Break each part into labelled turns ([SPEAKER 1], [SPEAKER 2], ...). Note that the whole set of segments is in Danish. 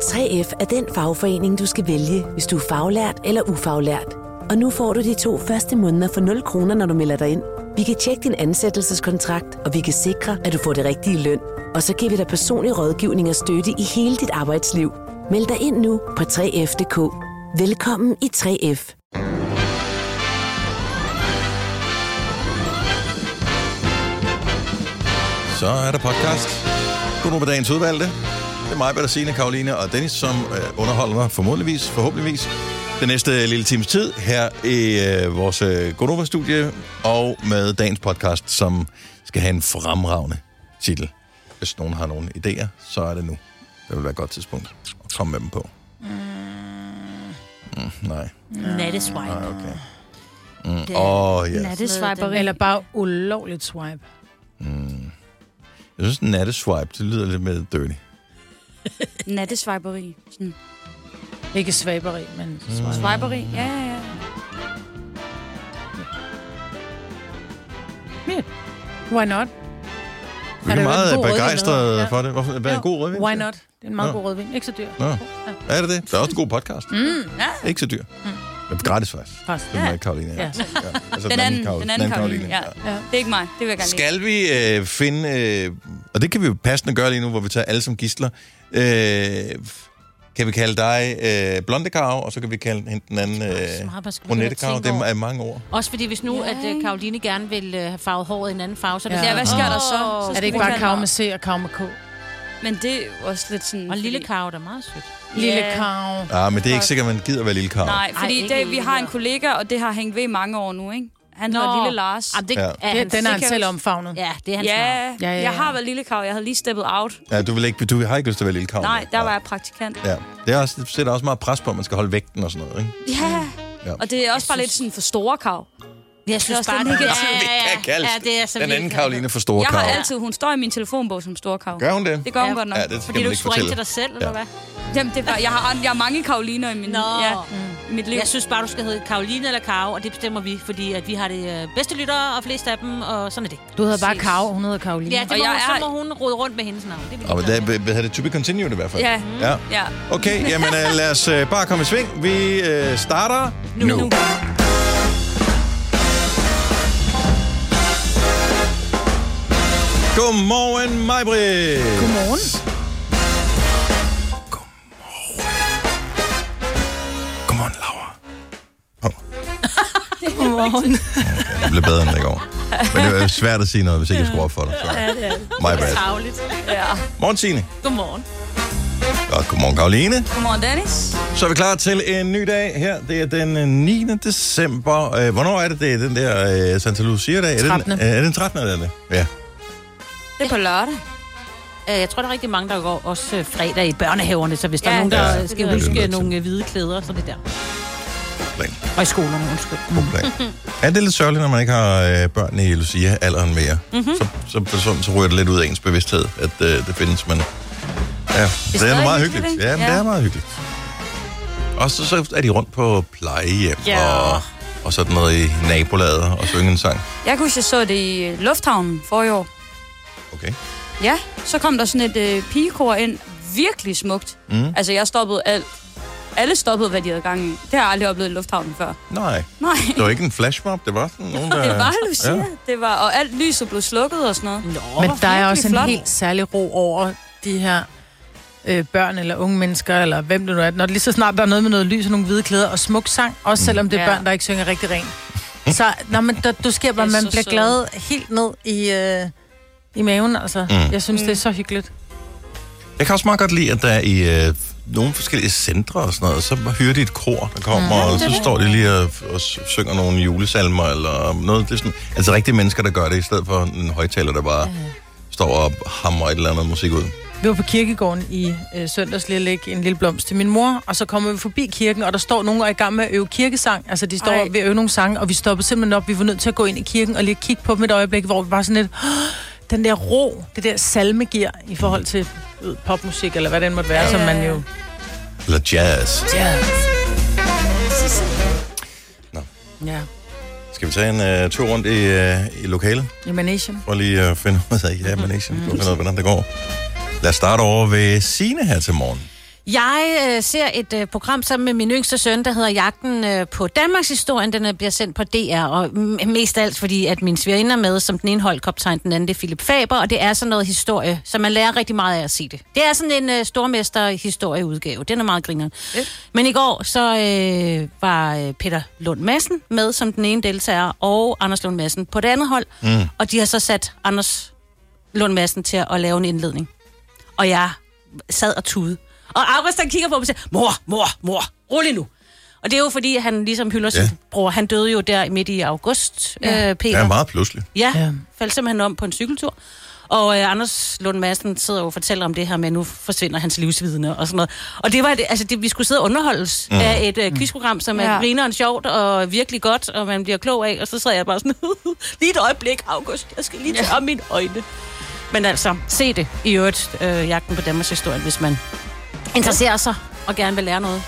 [SPEAKER 1] 3F er den fagforening, du skal vælge, hvis du er faglært eller ufaglært. Og nu får du de 2 første måneder for 0 kroner, når du melder dig ind. Vi kan tjekke din ansættelseskontrakt, og vi kan sikre, at du får det rigtige løn. Og så giver vi dig personlig rådgivning og støtte i hele dit arbejdsliv. Meld dig ind nu på 3F.dk. Velkommen i 3F.
[SPEAKER 2] Så er der podcast. Godnår med dagens udvalgte. Det er mig, Bertha, Karoline og Dennis, som underholder mig forhåbentligvis den næste lille times tid her i vores Godnova-studie, og med dagens podcast, som skal have en fremragende titel. Hvis nogen har nogle idéer, så er det nu. Det vil være et godt tidspunkt at komme med dem på. Nej.
[SPEAKER 3] Natteswipe.
[SPEAKER 2] Nej, okay.
[SPEAKER 4] Ja.
[SPEAKER 3] Natteswipe.
[SPEAKER 4] Eller bare ulovligt swipe.
[SPEAKER 2] Jeg synes, natteswipe, det lyder lidt mere dirty.
[SPEAKER 5] Natteswiperi. Sådan.
[SPEAKER 4] Ikke svaberi, men
[SPEAKER 5] Swiperi, ja.
[SPEAKER 4] Why not?
[SPEAKER 2] Vi er meget begejstrede for det. Hvad er en god rødvin?
[SPEAKER 4] Why not? Det er en meget god rødvin. Ikke så dyr.
[SPEAKER 2] Nå. Er det det? Det er også en god podcast.
[SPEAKER 5] Ja.
[SPEAKER 2] Ikke så dyr. Men gratis faktisk.
[SPEAKER 4] Faktisk.
[SPEAKER 2] Det er Karoline.
[SPEAKER 4] Ja.
[SPEAKER 2] Altså
[SPEAKER 5] Den anden Karoline. Ja. Det er ikke mig. Det vil jeg gerne lide.
[SPEAKER 2] Skal vi finde, og det kan vi jo passende gøre lige nu, hvor vi tager alle som gidsler. Kan vi kalde dig blonde Karo, og så kan vi kalde hende den anden brunette Karo. Det er mange ord.
[SPEAKER 3] Også fordi hvis nu, at Karoline gerne vil have farvet håret i en anden farve, så er det
[SPEAKER 5] Ja, hvad sker der så?
[SPEAKER 4] Er det ikke bare Karo med C og Karo med K?
[SPEAKER 5] Men det er jo også lidt sådan...
[SPEAKER 3] Og lille Karo, der er meget sødt.
[SPEAKER 4] Lille Karo.
[SPEAKER 2] Ja, men det er ikke sikkert, at man gider være lille Karo.
[SPEAKER 5] Nej, fordi vi har en kollega, og det har hængt ved i mange år nu, ikke? Han hedder Lille Lars.
[SPEAKER 3] Det er
[SPEAKER 4] Den er han selv omfavnet.
[SPEAKER 3] Ja, det er hans navn.
[SPEAKER 5] Ja, jeg har været Lille Karo. Jeg havde lige steppet out.
[SPEAKER 2] Ja, du har ikke lyst til at være lille Karo.
[SPEAKER 5] Nej, der var jeg praktikant.
[SPEAKER 2] Ja, det sætter også meget pres på, at man skal holde vægten og sådan noget, ikke?
[SPEAKER 5] Ja. Og det er også bare lidt sådan for store Karo.
[SPEAKER 3] Jeg synes bare,
[SPEAKER 2] den anden Karoline for store Karo.
[SPEAKER 5] Jeg har altid, hun står i min telefonbog som store Karo.
[SPEAKER 2] Gør hun det?
[SPEAKER 5] Det gør hun godt nok.
[SPEAKER 2] Ja, det skal
[SPEAKER 3] fordi
[SPEAKER 2] man
[SPEAKER 3] du
[SPEAKER 2] ikke
[SPEAKER 3] skulle ringe
[SPEAKER 2] fortælle.
[SPEAKER 3] til dig selv, eller hvad?
[SPEAKER 5] Jamen, jeg har mange Karoliner i mit liv.
[SPEAKER 3] Jeg synes bare, du skal hedde Karoline eller Karo, og det bestemmer vi, fordi at vi har det bedste lyttere og flest af dem, og sådan er det.
[SPEAKER 4] Du hedder bare Karo, hun hedder Karoline.
[SPEAKER 3] Ja, så må hun rode rundt med hendes navn. Det vil
[SPEAKER 2] Det er to be continued i hvert fald.
[SPEAKER 5] Ja.
[SPEAKER 2] Okay, jamen lad os bare komme i sving. Vi starter nu. Godmorgen, Maj-Brit.
[SPEAKER 4] Godmorgen.
[SPEAKER 2] Godmorgen, Laura.
[SPEAKER 4] Godmorgen.
[SPEAKER 2] Okay, det blev bedre, end det går. Men det er svært at sige noget, hvis ikke jeg skruer op for dig.
[SPEAKER 3] Ja, det er
[SPEAKER 2] Maj-Brit.
[SPEAKER 5] Ja.
[SPEAKER 2] Morgen, Signe.
[SPEAKER 3] Godmorgen.
[SPEAKER 2] Godt, godmorgen, Karoline.
[SPEAKER 5] Godmorgen, Dennis.
[SPEAKER 2] Så er vi klar til en ny dag her. Det er den 9. december. Hvornår er det? Det er den der Santa Lucia-dag.
[SPEAKER 4] 13.
[SPEAKER 2] Er det den 13. eller det? Ja.
[SPEAKER 5] Det er på lørdag.
[SPEAKER 3] Jeg tror, der er rigtig mange, der går også fredag i børnehaverne, så hvis der er nogen, der skal huske nogle hvide klæder, så det der. Og i skolerne, undskyld.
[SPEAKER 2] Ja, det er lidt sørgeligt, når man ikke har børn i Lucia-alderen mere. Så ryger det lidt ud af ens bevidsthed, at det findes, men... Ja, det er meget hyggeligt. Ja, men det er meget hyggeligt. Og så er de rundt på plejehjem og sådan noget i nabolaget og synge en sang.
[SPEAKER 5] Jeg kunne huske, jeg så det i lufthavnen forrige år.
[SPEAKER 2] Okay.
[SPEAKER 5] Ja, så kom der sådan et pigekor ind. Virkelig smukt. Altså, jeg stoppede alt. Alle stoppede, hvad de havde gang i. Det har jeg aldrig oplevet i lufthavnen før.
[SPEAKER 2] Nej. Det var ikke en flashmob, det var sådan nogen, der...
[SPEAKER 5] Det var Lucia. Ja. Det var, og alt lyset blev slukket og sådan noget.
[SPEAKER 4] Men der er også en helt særlig ro over de her børn eller unge mennesker, eller hvem det nu er. Når det lige så snart der er noget med noget lys og nogle hvide klæder og smuk sang, også selvom det er børn, der ikke synger rigtig rent. Så du sker bare, man bliver glad helt ned i maven, altså. Jeg synes, det er så hyggeligt.
[SPEAKER 2] Jeg kan også meget godt lide, at der er i nogle forskellige centre og sådan noget, så hyrer de et kor, der kommer, og så står de lige og synger nogle julesalmer, eller noget. Det er sådan, altså rigtige mennesker, der gør det, i stedet for en højtaler, der bare står og hamrer et eller andet musik ud.
[SPEAKER 4] Vi var på kirkegården i søndags lige at lægge en lille blomst til min mor, og så kommer vi forbi kirken, og der står nogen og er i gang med at øve kirkesang. Altså, de står ved at øve nogle sange, og vi stoppede simpelthen op. Vi var nødt til at gå ind i kirken og lige kigge på dem et øjeblik, hvor vi var sådan lidt... Den der ro, det der salme giver i forhold til popmusik, eller hvad det måtte være, som man jo...
[SPEAKER 2] Eller jazz. Nå.
[SPEAKER 4] Ja.
[SPEAKER 2] Skal vi tage en tur rundt i lokalet?
[SPEAKER 4] I Manation.
[SPEAKER 2] For lige at finde ud af, Manation. For at finde ud af, hvordan det går. Lad os starte over ved Signe her til morgen.
[SPEAKER 3] Jeg ser et program sammen med min yngste søn, der hedder Jagten på Danmarks Historien. Den bliver sendt på DR, og mest alt fordi, at min svigerinde er med, som den ene holdkaptajn, den anden det er Philip Faber, og det er sådan noget historie, så man lærer rigtig meget af at se det. Det er sådan en stormester-historieudgave. Den er meget grineren. Men i går, så var Peter Lund Madsen med som den ene deltager, og Anders Lund Madsen på det andet hold, og de har så sat Anders Lund Madsen til at lave en indledning. Og jeg sad og tude. Og August, han kigger på mig og siger, mor, rolig nu. Og det er jo fordi, han ligesom hylder sin bror. Han døde jo der midt i august, Peter.
[SPEAKER 2] Det er meget pludselig.
[SPEAKER 3] Ja, faldt simpelthen om på en cykeltur. Og Anders Lund Madsen sidder jo og fortæller om det her med, at nu forsvinder hans livsvidne og sådan noget. Og det var vi skulle sidde og underholdes af et quizprogram, som er grineren sjovt og virkelig godt, og man bliver klog af. Og så sad jeg bare sådan, lige et øjeblik, August, jeg skal lige tage mine øjne. Men altså, se det i øvrigt, Jagten på Danmarks Historie, hvis man interesserer sig og gerne vil lære noget.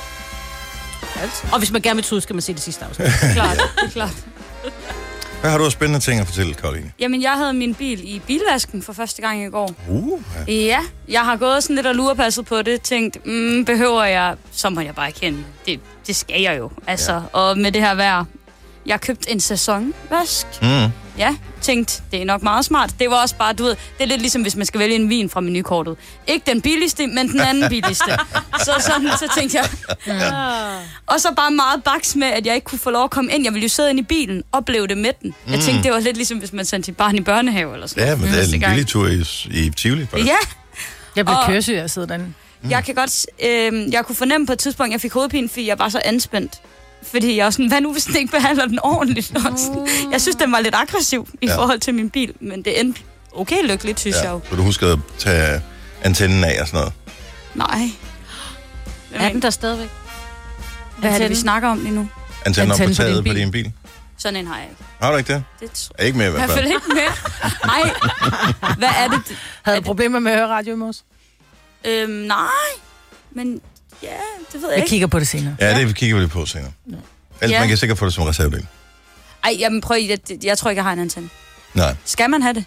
[SPEAKER 3] Og hvis man gerne vil tude, skal man se det sidste afsnit.
[SPEAKER 5] Klart, det er klart.
[SPEAKER 2] Hvad har du af spændende ting at fortælle, Karoline?
[SPEAKER 5] Jamen, jeg havde min bil i bilvasken for første gang i går. Ja, jeg har gået sådan lidt og lurepasset på det. Tænkt, behøver jeg, så må jeg bare kende. Det skal jeg jo. Altså, og med det her vejr. Jeg købte en sæsonvask. Ja, tænkte, det er nok meget smart. Det var også bare, du ved, det er lidt ligesom, hvis man skal vælge en vin fra menukortet. Ikke den billigste, men den anden billigste. Så tænkte jeg. Og så bare meget baks med, at jeg ikke kunne få lov at komme ind. Jeg ville jo sidde ind i bilen og opleve det med den. Jeg tænkte, det var lidt ligesom, hvis man sendte sit barn i børnehave eller sådan.
[SPEAKER 2] Ja, men det er en billig tur i Tivoli.
[SPEAKER 5] Ja.
[SPEAKER 4] Jeg blev køresyg af at sidde derinde.
[SPEAKER 5] Jeg kan godt, jeg kunne fornemme på et tidspunkt, at jeg fik hovedpine, fordi jeg var så anspændt. Fordi jeg var sådan, hvad nu, hvis den ikke behandler den ordentligt? Jeg synes, den var lidt aggressiv i forhold til min bil, men det endte okay lykkeligt, synes jeg jo.
[SPEAKER 2] Så du husker at tage antennen af og sådan noget?
[SPEAKER 5] Nej.
[SPEAKER 3] Er den der stadigvæk?
[SPEAKER 5] Hvad er det, vi snakker om lige nu?
[SPEAKER 2] Antennen op på taget på din bil?
[SPEAKER 5] Sådan en har jeg ikke.
[SPEAKER 2] Har du ikke det?
[SPEAKER 5] Det
[SPEAKER 2] er ikke med i hvert fald.
[SPEAKER 5] Ikke med. Nej. Hvad er det?
[SPEAKER 4] Havde du problemer med at høre radio i morges?
[SPEAKER 5] Nej. Men ja, det ved jeg ikke.
[SPEAKER 4] Vi kigger på det senere.
[SPEAKER 2] Ja, det kigger vi på senere. Ellers man kan sikkert få det som reservedel.
[SPEAKER 5] Ej, jamen prøv, jeg tror ikke, jeg har en antenne. Nej. Skal man have det?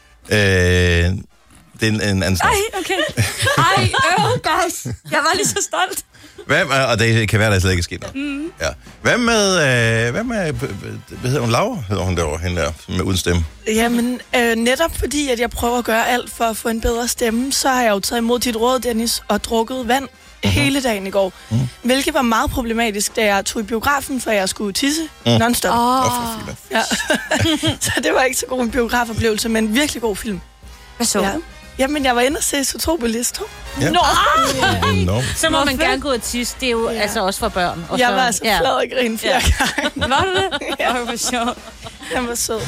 [SPEAKER 2] Det er en anden snak.
[SPEAKER 5] Ej, okay. Ej, guys. Jeg var lige så stolt.
[SPEAKER 2] Og det kan være, der slet ikke er sket noget. Ja. Hvad med hvad hedder hun, Laura? Hedder hun derovre, hende der, med uden stemme?
[SPEAKER 6] Jamen, netop fordi, at jeg prøver at gøre alt for at få en bedre stemme, så har jeg jo taget imod dit råd, Dennis, og drukket vand hele dagen i går. Hvilket var meget problematisk, da jeg tog i biografen, for jeg skulle tisse non-stop. Ja. Så det var ikke så god en biografoplevelse, men en virkelig god film.
[SPEAKER 5] Hvad så du?
[SPEAKER 6] Jamen, jeg var inde og se Zootropolis 2.
[SPEAKER 2] Ja.
[SPEAKER 3] No. Så må man gerne gå og tisse. Det er jo altså også for børn. Og
[SPEAKER 6] jeg var altså flad og grin flere gange.
[SPEAKER 5] Var du det?
[SPEAKER 6] Ja.
[SPEAKER 5] Det var sjovt.
[SPEAKER 6] Han var sød.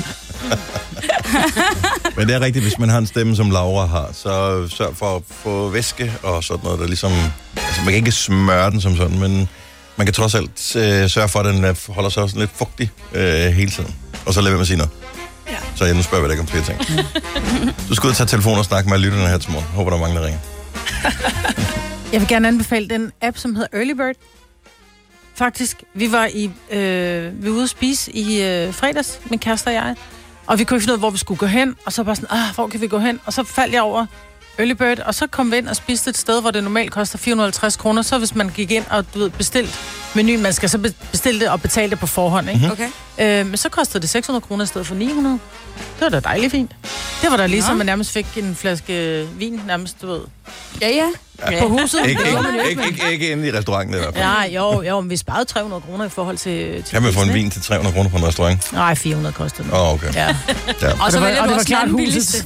[SPEAKER 2] Men det er rigtigt, hvis man har en stemme, som Laura har, så sørg for at få væske og sådan noget, der ligesom... Altså, man kan ikke smøre den som sådan, men man kan trods alt sørge for, at den holder sig også lidt fugtig hele tiden. Og så lad være med at sige noget. Ja. Så jeg nu spørger jeg dig om flere ting. Du skal ud og tage telefonen og snakke med lytterne her til morgen. Håber, der er mange, der ringer.
[SPEAKER 4] Jeg vil gerne anbefale den app, som hedder Early Bird. Faktisk, vi var ude at spise i fredags, min kæreste og jeg. Og vi kunne ikke finde ud af, hvor vi skulle gå hen. Og så bare sådan, hvor kan vi gå hen? Og så faldt jeg over Early Bird, og så kom vi ind og spiste et sted, hvor det normalt koster 450 kroner. Så hvis man gik ind og bestilt menuen, man skal så bestille det og betale det på forhånd, ikke?
[SPEAKER 5] Okay.
[SPEAKER 4] Men så kostede det 600 kroner i stedet for 900. Det var da dejligt fint. Det var da ligesom, man nærmest fik en flaske vin, nærmest, du ved.
[SPEAKER 5] Ja.
[SPEAKER 4] På huset.
[SPEAKER 2] Ikke inde i restauranten i hvert fald.
[SPEAKER 4] Ja, jo, men vi sparede 300 kroner i forhold til
[SPEAKER 2] kan man få en vin til 300 kroner på en restaurant?
[SPEAKER 4] Nej, 400 kostede det.
[SPEAKER 2] Okay.
[SPEAKER 4] Ja.
[SPEAKER 5] Og så
[SPEAKER 4] det var klart
[SPEAKER 5] huset.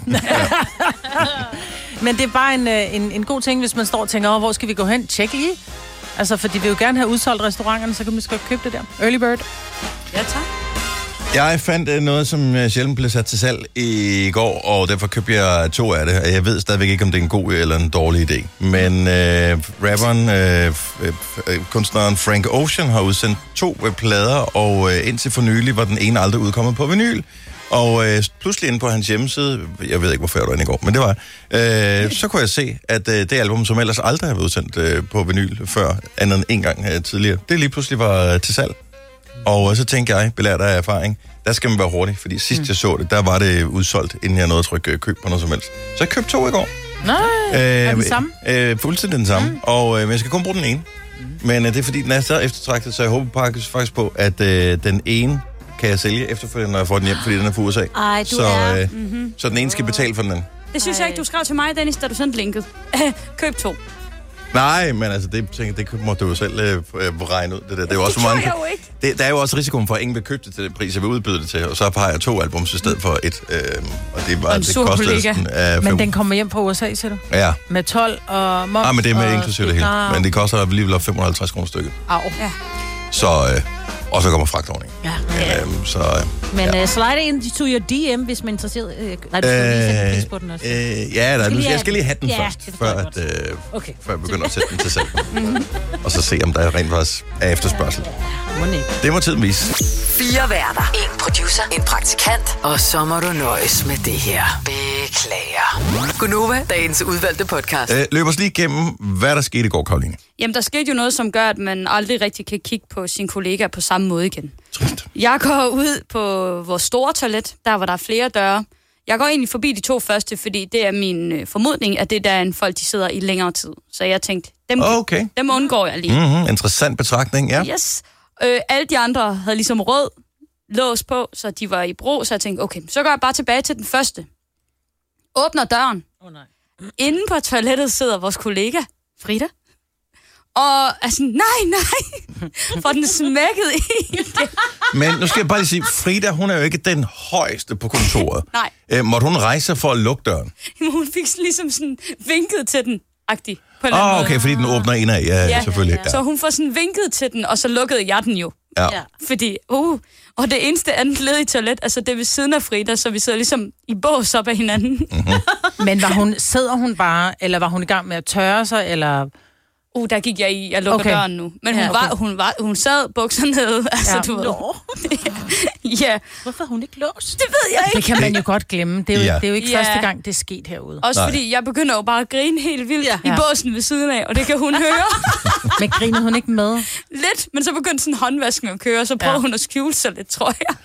[SPEAKER 4] Men det er bare en god ting, hvis man står og tænker, hvor skal vi gå hen? Tjek lige. Altså, for de vil jo gerne have udsolgt restauranterne, så kan man skal købe det der. Early Bird.
[SPEAKER 5] Ja, tak.
[SPEAKER 2] Jeg fandt noget, som sjældent blev sat til salg i går, og derfor købte jeg 2 af det. Jeg ved stadigvæk ikke, om det er en god eller en dårlig idé. Men rapperen, kunstneren Frank Ocean har udsendt 2 plader, og indtil for nylig var den ene aldrig udkommet på vinyl. Og pludselig inde på hans hjemmeside, jeg ved ikke, hvorfor jeg var inde i går, men det var så kunne jeg se, at det album, som ellers aldrig har været udsendt på vinyl før, andet end en gang tidligere, det lige pludselig var til salg. Og så tænkte jeg, belært af erfaring, der skal man være hurtig, fordi sidst jeg så det, der var det udsolgt, inden jeg nåede at trykke køb på noget som helst. Så jeg købte 2 i går.
[SPEAKER 4] Nej, er den samme?
[SPEAKER 2] Fuldstændig den samme. Og jeg skal kun bruge den ene. Men det er fordi, den er så eftertragtet, så jeg håber faktisk på, at den ene kan jeg sælge efterfølgende, når jeg får den hjem, fordi den er fra USA. Så den ene skal betale for den anden.
[SPEAKER 5] Det synes jeg ikke, du skrev til mig, Dennis, da du sendte linket. Køb 2.
[SPEAKER 2] Nej, men altså, det må du jo selv regne ud. Det er jo også mange. Der er jo også risikoen for, at ingen vil købe det til den pris, jeg vil udbyde det til, og så har jeg 2 albums i stedet for 1. Og det koster
[SPEAKER 4] men den kommer hjem fra USA, siger du?
[SPEAKER 2] Ja.
[SPEAKER 4] Med 12 og moms.
[SPEAKER 2] Men det er med inklusive det hele. Men det koster alligevel 550 kroner stykket.
[SPEAKER 4] Ja.
[SPEAKER 2] Så, og så kommer fragtordning.
[SPEAKER 3] Ja.
[SPEAKER 2] Men
[SPEAKER 3] slide ind to your DM, hvis man er interesseret. Nej, du skal lige sætte en pris på den også.
[SPEAKER 2] Jeg skal lige have den først, før jeg begynder at sætte den til salg. Og så se, om der rent faktisk er efterspørgsel. Det må tiden vise.
[SPEAKER 1] 4 værter. 1 producer. En praktikant. Og så må du nøjes med det her. Beklager. Gunova, dagens udvalgte podcast.
[SPEAKER 2] Løb os lige igennem, hvad der skete i går, Karoline.
[SPEAKER 5] Jamen, der skete jo noget, som gør, at man aldrig rigtig kan kigge på sine kollegaer på samme måde igen.
[SPEAKER 2] Trist.
[SPEAKER 5] Jeg går ud på vores store toilet, der hvor der er flere døre. Jeg går egentlig forbi de 2 første, fordi det er min formodning, at det der er en folk, de sidder i længere tid. Så jeg tænkte, dem undgår jeg lige.
[SPEAKER 2] Interessant betragtning, ja.
[SPEAKER 5] Yes. Alle de andre havde ligesom rød lås på, så de var i brug, så jeg tænkte, okay, så går jeg bare tilbage til den første. Åbner døren.
[SPEAKER 3] Nej.
[SPEAKER 5] Inde på toilettet sidder vores kollega, Frida. Og altså, nej, for den smækket i.
[SPEAKER 2] Men nu skal jeg bare lige sige, Frida, hun er jo ikke den højeste på kontoret.
[SPEAKER 5] Nej.
[SPEAKER 2] Måtte hun rejse sig for at lukke døren?
[SPEAKER 5] Hun fik ligesom sådan vinket til den, agtig.
[SPEAKER 2] Okay, fordi den åbner indad, ja, selvfølgelig. Ja.
[SPEAKER 5] Så hun får sådan vinket til den, og så lukkede jeg den jo.
[SPEAKER 2] Ja.
[SPEAKER 5] Fordi, og det eneste andet led i toilet, altså det er ved siden af Frida, så vi sidder ligesom i bås op af hinanden.
[SPEAKER 4] Men sidder hun bare, eller var hun i gang med at tørre sig, eller...
[SPEAKER 5] Der gik jeg i, jeg lukker døren nu. Men hun sad bukser nede, altså du ved. Ja.
[SPEAKER 3] Hvorfor er hun ikke låst?
[SPEAKER 5] Det ved jeg ikke.
[SPEAKER 4] Det kan man jo godt glemme. Det er jo ikke første gang, det er sket herude.
[SPEAKER 5] Også fordi jeg begynder jo bare at grine helt vildt i båsen ved siden af, og det kan hun høre.
[SPEAKER 4] Men grinede hun ikke med?
[SPEAKER 5] Lidt, men så begyndte sådan håndvasken at køre, så prøvede hun at skjule sig lidt, tror jeg.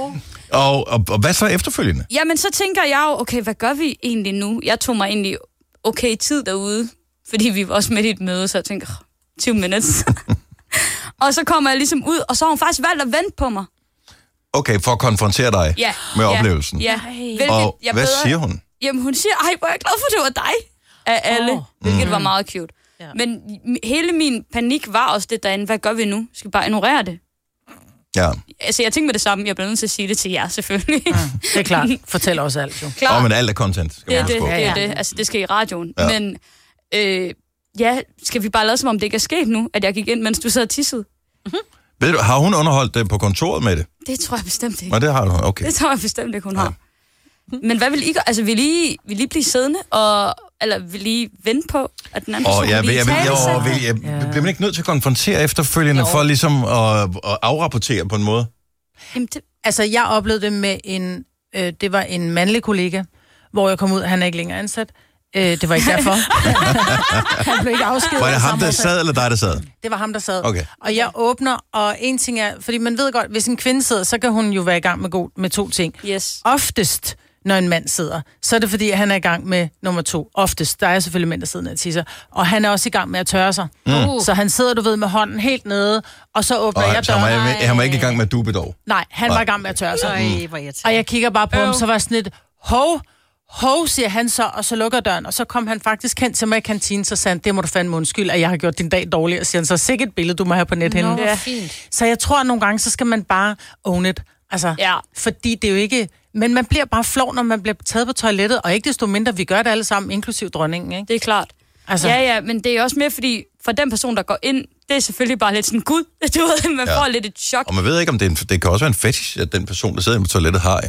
[SPEAKER 2] Og hvad så efterfølgende?
[SPEAKER 5] Jamen, så tænker jeg jo, okay, hvad gør vi egentlig nu? Jeg tog mig egentlig okay tid derude, fordi vi var også midt i et møde, så jeg tænkte, 20 minutes. Og så kommer jeg ligesom ud, og så har hun faktisk valgt at vente på mig.
[SPEAKER 2] Okay, for at konfrontere dig med oplevelsen.
[SPEAKER 5] Ja.
[SPEAKER 2] Og hvad siger hun?
[SPEAKER 5] Jamen, hun siger, hvor er jeg glad for, det var dig. Af alle, hvilket var meget cute. Ja. Men hele min panik var også det derinde, hvad gør vi nu? Skal vi bare ignorere det?
[SPEAKER 2] Ja.
[SPEAKER 5] Altså, jeg tænker med det samme, jeg bliver nødt til at sige det til jer, selvfølgelig.
[SPEAKER 4] Det er klart. Fortæl os alt, jo.
[SPEAKER 2] Men alt er content.
[SPEAKER 5] Det er det. Altså, det skal i radioen. Ja. Men skal vi bare lade som om det ikke er sket nu, at jeg gik ind, mens du sad og tissede?
[SPEAKER 2] Ved du, har hun underholdt det på kontoret med det?
[SPEAKER 5] Det tror jeg bestemt ikke.
[SPEAKER 2] Nej, det har hun, okay.
[SPEAKER 5] Det tror jeg bestemt ikke, hun har. Men hvad vil I gøre? Altså, vil I blive siddende, eller vil I vente på, at den anden person
[SPEAKER 2] bliver man ikke nødt til at konfrontere efterfølgende, for ligesom at afrapportere på en måde?
[SPEAKER 5] Jamen,
[SPEAKER 4] altså, jeg oplevede det med det var en mandlig kollega, hvor jeg kom ud, han er ikke længere ansat. Det var ikke derfor. Han blev ikke afskedet.
[SPEAKER 2] Var det ham, der sad, eller dig, der sad?
[SPEAKER 4] Det var ham, der sad.
[SPEAKER 2] Okay.
[SPEAKER 4] Og jeg åbner, og en ting er, fordi man ved godt, hvis en kvinde sidder, så kan hun jo være i gang med 2 ting.
[SPEAKER 5] Yes.
[SPEAKER 4] Oftest, når en mand sidder, så er det fordi, han er i gang med nummer 2. Oftest. Der er selvfølgelig mænd, der sidder ned og tisser. Og han er også i gang med at tørre sig. Så han sidder, du ved, med hånden helt nede, og så åbner jeg døren.
[SPEAKER 2] Han var ikke i gang med at dube dog?
[SPEAKER 4] Nej, han var i gang med at tørre sig. Og jeg kigger bare på ham, så var sådan et, hov, siger han så, og så lukker døren, og så kom han faktisk hen til mig i kantinen, så sagde han, det må du fandme undskylde, at jeg har gjort din dag dårligere, siger han, så sikkert et billede, du må have på nethinden. Så jeg tror, at nogle gange, så skal man bare own it. Altså, fordi det er jo ikke... Men man bliver bare flov, når man bliver taget på toilettet, og ikke desto mindre, vi gør det alle sammen, inklusiv dronningen, ikke?
[SPEAKER 5] Det er klart. Altså. Ja, men det er også mere, fordi for den person, der går ind, det er selvfølgelig bare lidt sådan, gud, du ved, man får lidt et chok.
[SPEAKER 2] Og man ved ikke, om det kan også være en fetish, at den person, der sidder på toilettet, har.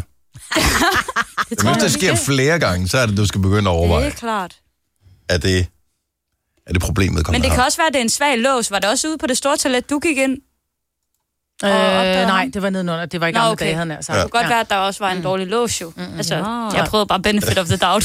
[SPEAKER 2] Hvis det sker flere gange, så er det, du skal begynde at overveje.
[SPEAKER 5] Det er klart.
[SPEAKER 2] Er det problemet?
[SPEAKER 5] Men det kan også være, at det er en svag lås. Var det også ude på det store toilet, du gik ind?
[SPEAKER 4] Nej, det var nedenunder. Det var i gamle dage, havde han sagt.
[SPEAKER 5] Det kunne godt være, at der også var en dårlig lås, jo. Jeg prøvede bare benefit of the doubt.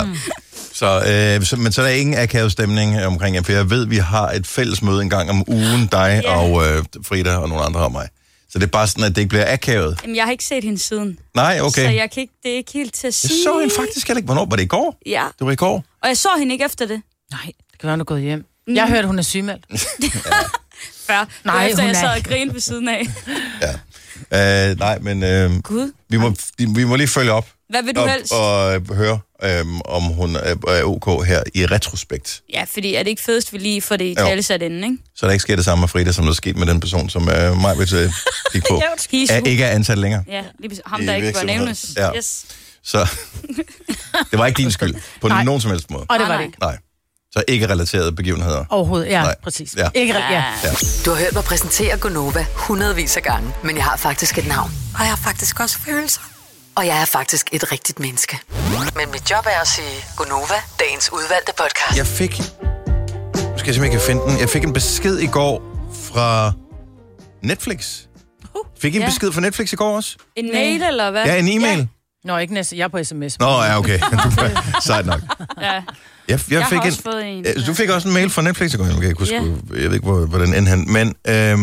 [SPEAKER 2] Men så er der ingen akavet stemning omkring jer, for jeg ved, vi har et fælles møde en gang om ugen, dig og Frida og nogle andre og mig. Så det er bare sådan, at det ikke bliver akavet.
[SPEAKER 5] Jamen, jeg har ikke set hende siden.
[SPEAKER 2] Nej, okay.
[SPEAKER 5] Så det er ikke helt til at sige.
[SPEAKER 2] Jeg så hende faktisk heller ikke. Hvornår var det i går?
[SPEAKER 5] Ja.
[SPEAKER 2] Det var i går.
[SPEAKER 5] Og jeg så hende ikke efter det.
[SPEAKER 4] Nej, det kan være, hun er gået hjem. Jeg hørte, hun er sygemeldt.
[SPEAKER 5] Før.
[SPEAKER 4] Nej,
[SPEAKER 5] efter
[SPEAKER 4] hun
[SPEAKER 5] jeg
[SPEAKER 4] er
[SPEAKER 5] sad og
[SPEAKER 4] ikke.
[SPEAKER 5] grinede ved siden af.
[SPEAKER 2] Nej, men
[SPEAKER 5] Gud.
[SPEAKER 2] vi må lige følge op.
[SPEAKER 5] Hvad vil du helst?
[SPEAKER 2] Og høre, om hun er ok her i retrospekt.
[SPEAKER 5] Ja, fordi er det ikke fedest, vi lige får det i talesat inden, ikke?
[SPEAKER 2] Så der ikke sker det samme med Frida, som der skete med den person, som mig vil kigge på. Ikke er ansat længere.
[SPEAKER 5] Ja, lige ham, der ikke bør nævnes.
[SPEAKER 2] Ja.
[SPEAKER 5] Yes.
[SPEAKER 2] Så det var ikke din skyld, på nogen som helst måde.
[SPEAKER 4] Og det var det ikke.
[SPEAKER 2] Nej. Så ikke relaterede begivenheder.
[SPEAKER 4] Overhovedet, ja,
[SPEAKER 2] Nej.
[SPEAKER 4] præcis.
[SPEAKER 2] Ja.
[SPEAKER 4] Ikke ja.
[SPEAKER 7] Du har hørt mig præsentere Gonova hundredvis af gange, men jeg har faktisk et navn. Og jeg har faktisk også følelser. Og jeg er faktisk et rigtigt menneske. Men mit job er at sige Gonova, dagens udvalgte podcast.
[SPEAKER 2] Jeg fik... Nu skal jeg simpelthen ikke finde den. Jeg fik en besked i går fra Netflix. Fik I en besked fra Netflix i går også?
[SPEAKER 5] En mail, eller hvad?
[SPEAKER 2] Ja, en e-mail.
[SPEAKER 5] Ja.
[SPEAKER 4] Nå, ikke næste. Jeg er på sms.
[SPEAKER 2] Nå, ja, okay. Sejt nok.
[SPEAKER 5] Ja.
[SPEAKER 2] Jeg fik
[SPEAKER 5] har også fået en.
[SPEAKER 2] Du fik også en mail fra Netflix i går. Jeg ved ikke, hvor den endte hen. Men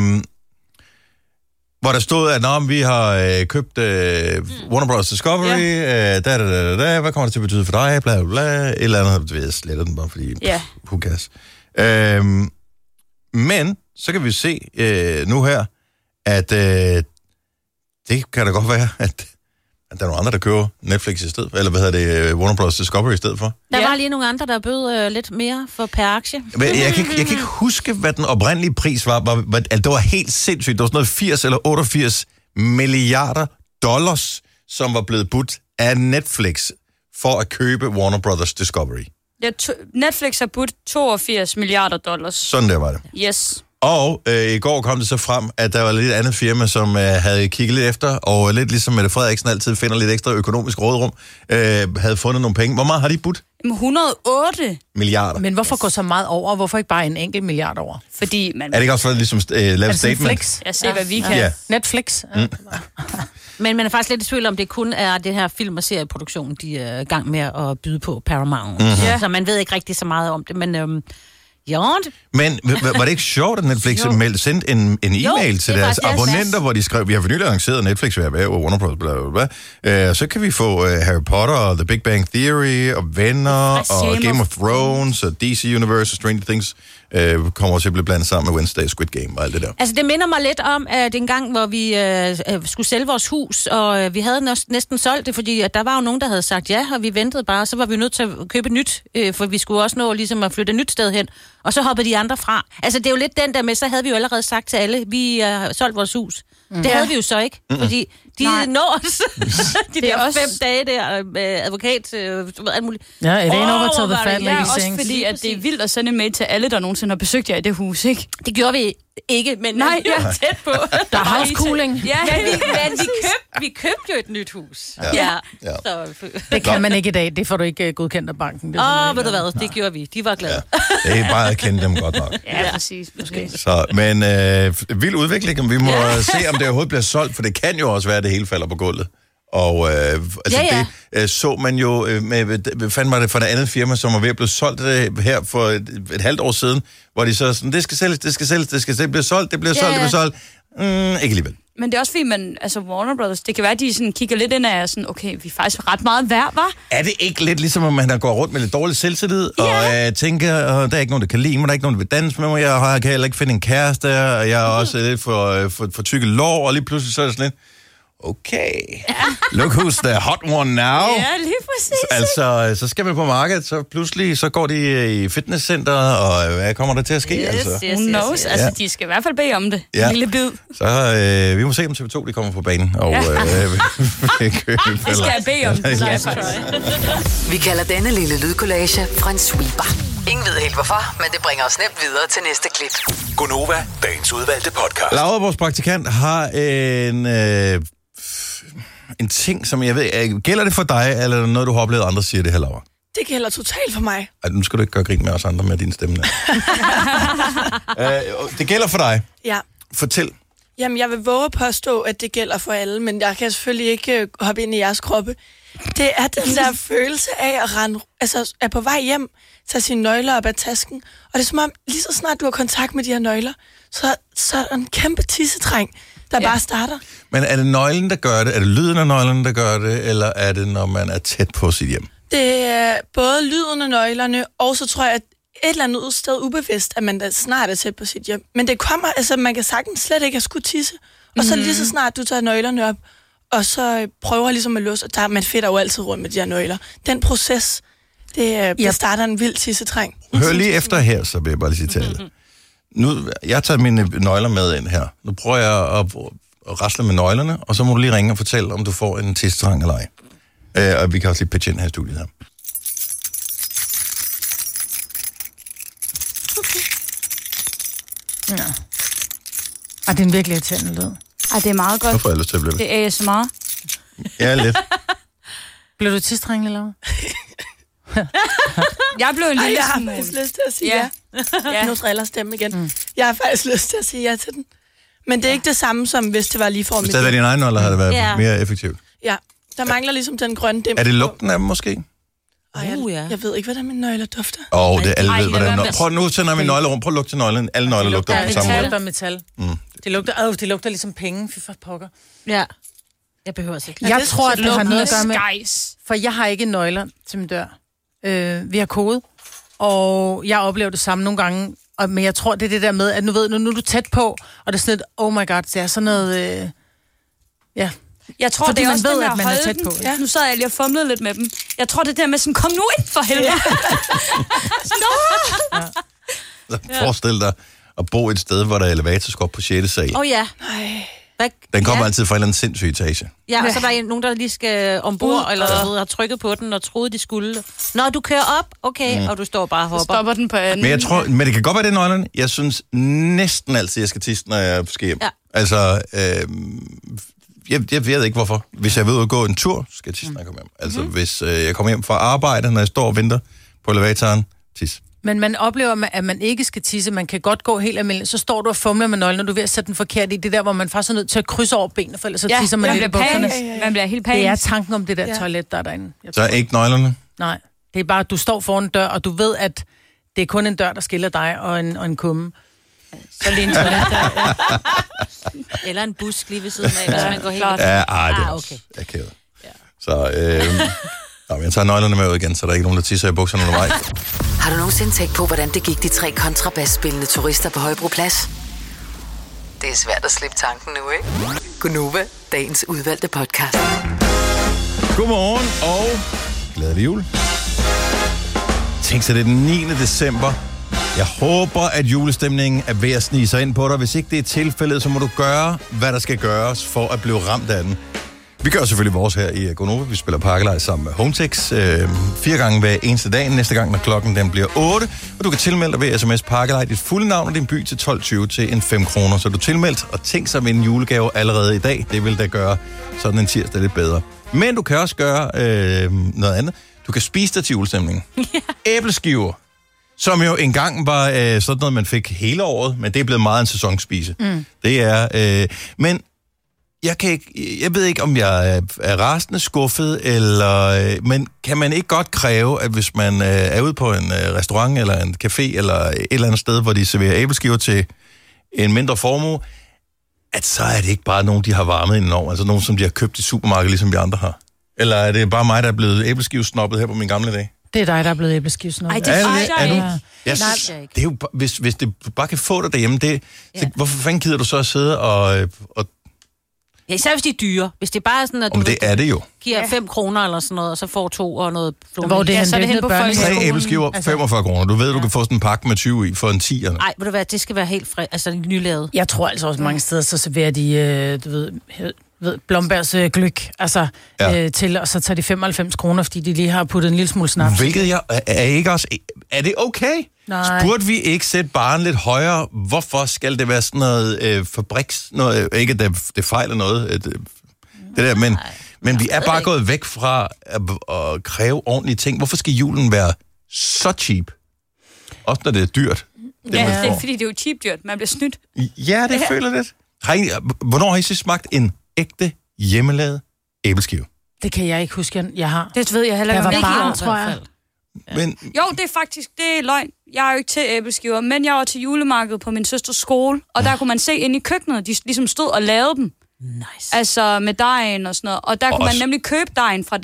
[SPEAKER 2] hvor der stod, at vi har købt Warner Bros. Discovery, hvad kommer det til at betyde for dig, bla bla bla, et eller andet, jeg sletter den bare, fordi who cares. Men, så kan vi se nu her, at det kan da godt være, at der er nogle andre, der køber Netflix i stedet for, eller hvad hedder det, Warner Bros. Discovery i stedet for.
[SPEAKER 3] Der var lige nogle andre, der bød lidt mere for per aktie.
[SPEAKER 2] Men jeg kan ikke huske, hvad den oprindelige pris var. Det var helt sindssygt. Det var sådan noget 80 eller 88 milliarder dollars, som var blevet budt af Netflix for at købe Warner Bros. Discovery.
[SPEAKER 5] Ja, Netflix har budt 82 milliarder dollars.
[SPEAKER 2] Sådan der var det.
[SPEAKER 5] Yes.
[SPEAKER 2] Og i går kom det så frem, at der var lidt andet firma, som havde kigget lidt efter, og lidt ligesom Mette Frederiksen altid finder lidt ekstra økonomisk rådrum, havde fundet nogle penge. Hvor meget har de budt?
[SPEAKER 5] 108.
[SPEAKER 2] Milliarder.
[SPEAKER 4] Men hvorfor gå så meget over? Hvorfor ikke bare en enkelt milliard over?
[SPEAKER 5] Fordi man...
[SPEAKER 2] Er det ikke også for at ligesom lave statement?
[SPEAKER 4] Netflix?
[SPEAKER 5] Jeg ser, hvad vi kan.
[SPEAKER 2] Ja.
[SPEAKER 4] Netflix?
[SPEAKER 3] Men man er faktisk lidt i tvivl om, det kun er det her film- og serieproduktion, de er i gang med at byde på Paramount.
[SPEAKER 2] Mhm.
[SPEAKER 3] Så man ved ikke rigtig så meget om det, men...
[SPEAKER 2] Men var det ikke sjovt, at Netflix sendte en e-mail til deres abonnenter, hvor de skrev, vi har for nylig lanceret Netflix, vi har været Warner Bros. Bla, bla, bla. Så kan vi få Harry Potter og The Big Bang Theory og Venner og Game of Thrones og DC Universe og Stranger Things kommer til at blive blandet sammen med Wednesday Squid Game og alt det der.
[SPEAKER 3] Altså, det minder mig lidt om, at en gang, hvor vi skulle sælge vores hus, og vi havde næsten solgt det, fordi at der var jo nogen, der havde sagt ja, og vi ventede bare, så var vi nødt til at købe nyt, for vi skulle også nå ligesom at flytte et nyt sted hen, og så hoppede de andre fra. Altså, det er jo lidt den der med, så havde vi jo allerede sagt til alle, vi har solgt vores hus. Det havde vi jo så ikke, fordi de når os. De der også 5 dage der, advokat, alt muligt.
[SPEAKER 4] Ja, it ain't over till the fat lady
[SPEAKER 5] også
[SPEAKER 4] sings.
[SPEAKER 5] fordi, at det er vildt at sende en mail til alle, der nogensinde har besøgt jer i det hus, ikke?
[SPEAKER 3] Det gjorde vi ikke, men
[SPEAKER 5] Nej,
[SPEAKER 3] vi var tæt på.
[SPEAKER 4] Der er house cooling.
[SPEAKER 3] Ja, men vi købte jo et nyt hus. Ja. Så,
[SPEAKER 4] Det kan man ikke i dag. Det får du ikke godkendt af banken.
[SPEAKER 3] ved du hvad, det gjorde vi. De var glade.
[SPEAKER 2] Ja. Det er bare at kende dem godt nok.
[SPEAKER 5] Ja, præcis. Måske.
[SPEAKER 2] Så, men vild udvikling, og vi må se, om det overhovedet bliver solgt, for det kan jo også være, at det hele falder på gulvet. Og det så man jo med fandt mig det for det andet firma, som var ved at blive solgt her for et halvt år siden, hvor de så sådan, det skal sælges, det bliver solgt. Ikke alligevel.
[SPEAKER 5] Men det er også fordi, man, altså Warner Brothers, det kan være, at de sådan kigger lidt ind af sådan, okay, vi er faktisk ret meget værd, hva'?
[SPEAKER 2] Er det ikke lidt ligesom, at man går rundt med lidt dårlig selvtillid, og tænker, der er ikke nogen, der kan lide mig, der er ikke nogen, der vil danse med mig, jeg kan heller ikke finde en kæreste, og jeg er også lidt for tykke lår, og lige pludselig så er det sådan lidt, okay, look who's the hot one now.
[SPEAKER 5] Ja, lige præcis.
[SPEAKER 2] Altså, så skal man på markedet, så pludselig så går de i fitnesscenter, og hvad kommer der til at ske?
[SPEAKER 5] Who knows? Altså, de skal i hvert fald bede om det. En lille bid.
[SPEAKER 2] Så vi må se, om TV2 de kommer på banen, og
[SPEAKER 5] vi skal bede om det.
[SPEAKER 7] Vi kalder denne lille lydkollage en sweeper. Ingen ved helt hvorfor, men det bringer os nemt videre til næste klip.
[SPEAKER 8] Gonova, dagens udvalgte podcast.
[SPEAKER 2] Laura, vores praktikant, har en ting, som jeg ved, gælder det for dig, eller noget, du har oplevet, andre siger det her, Laura?
[SPEAKER 6] Det gælder totalt for mig.
[SPEAKER 2] Ej, nu skal du ikke gøre grin med os andre med din stemme. Det gælder for dig.
[SPEAKER 6] Ja.
[SPEAKER 2] Fortæl.
[SPEAKER 6] Jamen, jeg vil våge at påstå, at det gælder for alle, men jeg kan selvfølgelig ikke hoppe ind i jeres kroppe. Det er den der følelse af at rende, altså er på vej hjem, tage sine nøgler op af tasken, og det er som om, lige så snart du har kontakt med de her nøgler, så er der en kæmpe tissetræng, der bare starter.
[SPEAKER 2] Men er det nøglen, der gør det? Er det lyden af nøglen, der gør det? Eller er det, når man er tæt på sit hjem?
[SPEAKER 6] Det er både lyden af nøglerne, og så tror jeg, at et eller andet sted ubevidst, at man da snart er tæt på sit hjem. Men det kommer, altså man kan sagtens slet ikke at skulle tisse. Og så lige så snart du tager nøglerne op, og så prøver ligesom at låse, og der man fedter jo altid rundt med de her nøgler. Den proces, det starter en vild tissetræng.
[SPEAKER 2] Hør lige efter her, så vil jeg bare lige sige til alle. Nu, jeg har taget mine nøgler med ind her. Nu prøver jeg at rasle med nøglerne, og så må du lige ringe og fortælle, om du får en tissetrang eller ej. Og vi kan også lige pitche ind her i studiet her.
[SPEAKER 4] Ja. Og det er en virkelig irriterende lyd.
[SPEAKER 5] Ej, det er meget godt.
[SPEAKER 2] Hvorfor har jeg lyst til at blive det?
[SPEAKER 5] Det er ASMR.
[SPEAKER 2] Ja, lidt.
[SPEAKER 4] Blev du tidstrængende, eller hvad?
[SPEAKER 5] Jeg blev en lille
[SPEAKER 6] jeg har
[SPEAKER 5] smule.
[SPEAKER 6] faktisk lyst til at sige ja. Nu driller stemmen igen. Jeg har faktisk lyst til at sige ja til den. Men det er ikke det samme, som hvis det var lige for
[SPEAKER 2] Hvis det havde været din egen nøgle, havde det været mere effektivt.
[SPEAKER 6] Ja, der mangler ligesom den grønne dæmper.
[SPEAKER 2] Er det lugten af dem måske?
[SPEAKER 6] Jeg ved ikke, hvordan mine nøgler dufter.
[SPEAKER 2] Det er alle ved, hvordan nøgler. Prøv nu, sender mine nøgler rundt. Prøv at lugte til nøglen. Alle nøgler lugter på samme måde.
[SPEAKER 4] Det lugter metal. Det lugter ligesom penge. Fy for pokker.
[SPEAKER 3] Ja. Jeg behøver ikke.
[SPEAKER 4] Jeg tror, at det har noget at gøre med...
[SPEAKER 5] Skies.
[SPEAKER 4] For jeg har ikke nøgler til min dør. Vi har kode. Og jeg oplever det samme nogle gange. Men jeg tror, det er det der med, at nu er du tæt på, og det er sådan et, oh my god, det er sådan noget...
[SPEAKER 5] Jeg tror,
[SPEAKER 4] fordi
[SPEAKER 5] det er
[SPEAKER 4] man
[SPEAKER 5] også
[SPEAKER 4] ved,
[SPEAKER 5] den
[SPEAKER 4] at man er tæt på.
[SPEAKER 5] Ja. Nu sad jeg lige og fumlede lidt med dem. Jeg tror, det der med sådan, kom nu ind for helvede.
[SPEAKER 2] Forestil dig at bo et sted, hvor der er elevatorskub på 6. sal.
[SPEAKER 3] Ja.
[SPEAKER 2] Den kommer altid fra en eller anden sindssyg etage.
[SPEAKER 3] Ja, og så er der nogen, der lige skal ombord, eller har trykket på den og troede, de skulle. Når du kører op, okay, og du står bare og hopper.
[SPEAKER 5] Stopper den på anden.
[SPEAKER 2] Men det kan godt være, det er nøglerne. Jeg synes næsten altid, jeg skal tisse, når jeg skal hjem.
[SPEAKER 3] Ja.
[SPEAKER 2] Altså, jeg ved ikke hvorfor. Hvis jeg vil ud og gå en tur, skal jeg tisse, når jeg kommer hjem. Altså, hvis jeg kommer hjem fra arbejde, når jeg står og venter på elevatoren, tisse.
[SPEAKER 4] Men man oplever, at man ikke skal tisse. Man kan godt gå helt almindeligt. Så står du og fumler med nøglen, og du er ved at sætte den forkert i. Det der, hvor man faktisk er nødt til at krydse over benene, for ellers så tisser man lidt i bukserne.
[SPEAKER 5] Man bliver helt panisk.
[SPEAKER 4] Det er tanken om det der toilet, der er derinde.
[SPEAKER 2] Så er ikke nøglerne?
[SPEAKER 4] Nej. Det er bare, at du står foran en dør, og du ved, at det er kun en dør, der skiller dig og en kumme. Så lige en toilet der.
[SPEAKER 3] Eller en busk lige ved siden af, hvis man går helt...
[SPEAKER 2] Det er også akavet. Så jeg tager nøglerne med ud igen, så der er ikke nogen, der tisser i bukserne undervejs.
[SPEAKER 7] Har du nogensinde tænkt på, hvordan det gik de 3 kontrabasspillende turister på Højbroplads? Det er svært at slippe tanken nu, ikke? Gunova, dagens udvalgte podcast.
[SPEAKER 2] Godmorgen og glædelig jul. Tænk så, det er den 9. december. Jeg håber, at julestemningen er ved at snige sig ind på dig. Hvis ikke det er tilfældet, så må du gøre, hvad der skal gøres for at blive ramt af den. Vi gør selvfølgelig vores her i Gonova. Vi spiller pakkelej sammen med Hometex 4 gange hver eneste dag. Næste gang, når klokken den bliver 8. Og du kan tilmelde dig ved sms pakkelej dit fulde navn og din by til 12.20 til en 5 kroner. Så er du tilmeldt, og tænk sig med en julegave allerede i dag. Det vil da gøre sådan en tirsdag lidt bedre. Men du kan også gøre noget andet. Du kan spise dig til julestemningen. Æbleskiver, som jo engang var sådan noget, man fik hele året, men det er blevet meget en sæsonspise. Det er... men jeg ved ikke, om jeg er rasende skuffet, men kan man ikke godt kræve, at hvis man er ude på en restaurant eller en café eller et eller andet sted, hvor de serverer æbleskiver til en mindre formue, at så er det ikke bare nogen, de har varmet inden over, altså nogen, som de har købt i supermarkedet, ligesom vi andre har? Eller er det bare mig, der er blevet æbleskivesnoppet her på min gamle dag?
[SPEAKER 4] Det er dig, der er blevet æbleskivesnoppet.
[SPEAKER 5] Ej, det er
[SPEAKER 2] du?
[SPEAKER 5] ikke.
[SPEAKER 2] Jeg synes, det er jo, hvis det bare kan få dig derhjemme, så hvorfor fanden gider du så at sidde og
[SPEAKER 3] Ja, især hvis de er dyre. Hvis det bare er sådan, at du
[SPEAKER 2] det er det jo.
[SPEAKER 3] giver 5 kroner eller sådan noget, og så får 2 og noget flormelis.
[SPEAKER 4] Hvor det er
[SPEAKER 3] så er det hen på folk.
[SPEAKER 2] 3 æbleskiver, 45 kroner. Du ved, du kan få sådan en pakke med 20 i for en 10'er.
[SPEAKER 3] Nej, ved du hvad, det skal være helt nylavet.
[SPEAKER 4] Jeg tror altså også mange steder, så serverer de, du ved Blombergs gløk, til, og så tager de 95 kroner, fordi de lige har puttet en lille smule snaps.
[SPEAKER 2] Hvilket jeg er ikke også... Er det okay?
[SPEAKER 4] Nej.
[SPEAKER 2] Burde vi ikke sætte barren lidt højere? Hvorfor skal det være sådan noget fabriks... Noget, ikke at det fejler noget, det der, men vi er bare gået væk fra at kræve ordentlige ting. Hvorfor skal julen være så cheap? Også når det er dyrt.
[SPEAKER 5] Det er fordi, det er jo cheap dyrt. Man bliver snydt.
[SPEAKER 2] Ja, det føler lidt. Hvornår har I så smagt en ægte hjemmelavet æbleskive?
[SPEAKER 4] Det kan jeg ikke huske, jeg har.
[SPEAKER 5] Det ved jeg heller ikke.
[SPEAKER 4] Jeg var barn, tror jeg.
[SPEAKER 2] Ja. Men...
[SPEAKER 5] Jo, det er løgn. Jeg er jo ikke til æbleskiver, men jeg var til julemarkedet på min søsters skole, og der kunne man se inde i køkkenet, de ligesom stod og lavede dem.
[SPEAKER 3] Nice.
[SPEAKER 5] Altså med dejen og sådan noget. Og der kunne man nemlig købe dejen fra dem.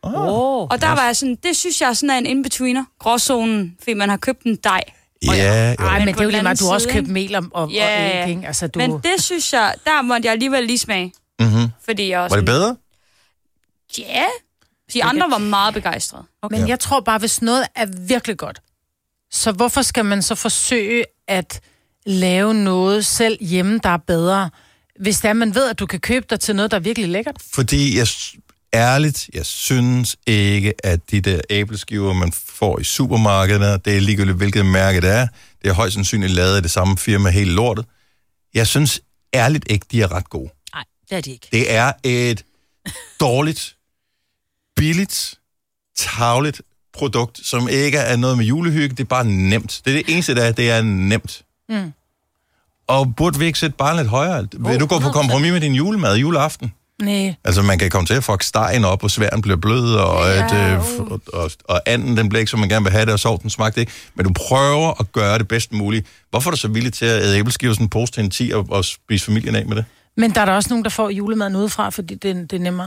[SPEAKER 5] Og der var jeg sådan, det synes jeg sådan er en in-betweener. Gråzonen, fordi man har købt en dej.
[SPEAKER 2] Ja,
[SPEAKER 4] Nej, men det er jo lige meget, du har også købt
[SPEAKER 5] ikke?
[SPEAKER 4] mel og æg, ikke? Altså, du...
[SPEAKER 5] Men det synes jeg, der måtte jeg alligevel lige smage.
[SPEAKER 2] Mm-hmm.
[SPEAKER 5] Fordi jeg
[SPEAKER 2] Var det bedre?
[SPEAKER 5] Ja. De andre var meget begejstrede.
[SPEAKER 4] Okay. Men jeg tror bare, hvis noget er virkelig godt, så hvorfor skal man så forsøge at lave noget selv hjemme, der er bedre, hvis det er, man ved, at du kan købe dig til noget, der er virkelig lækkert?
[SPEAKER 2] Fordi jeg synes ikke, at de der æbleskiver, man får i supermarkederne, det er ligegyldigt, hvilket mærke det er. Det er højst sandsynligt lavet af det samme firma, helt lortet. Jeg synes ærligt ikke, de er ret gode.
[SPEAKER 3] Nej, det er de ikke.
[SPEAKER 2] Det er et dårligt, billigt, tarveligt produkt, som ikke er noget med julehygge. Det er bare nemt. Det er det eneste, der er, det er nemt. Mm. Og burde vi ikke sætte bare lidt højere? Vil du gå på kompromis med din julemad juleaften?
[SPEAKER 4] Nej.
[SPEAKER 2] Altså, man kan komme til at fuck stegen op, og sværen bliver blød, og anden, den bliver ikke, som man gerne vil have det, og sovten smagte ikke. Men du prøver at gøre det bedst muligt. Hvorfor er du så villig til at æde æbleskiver sådan en pose til en 10 og spise familien af med det?
[SPEAKER 4] Men der er der også nogen, der får julemaden udefra, fordi det er nemmere.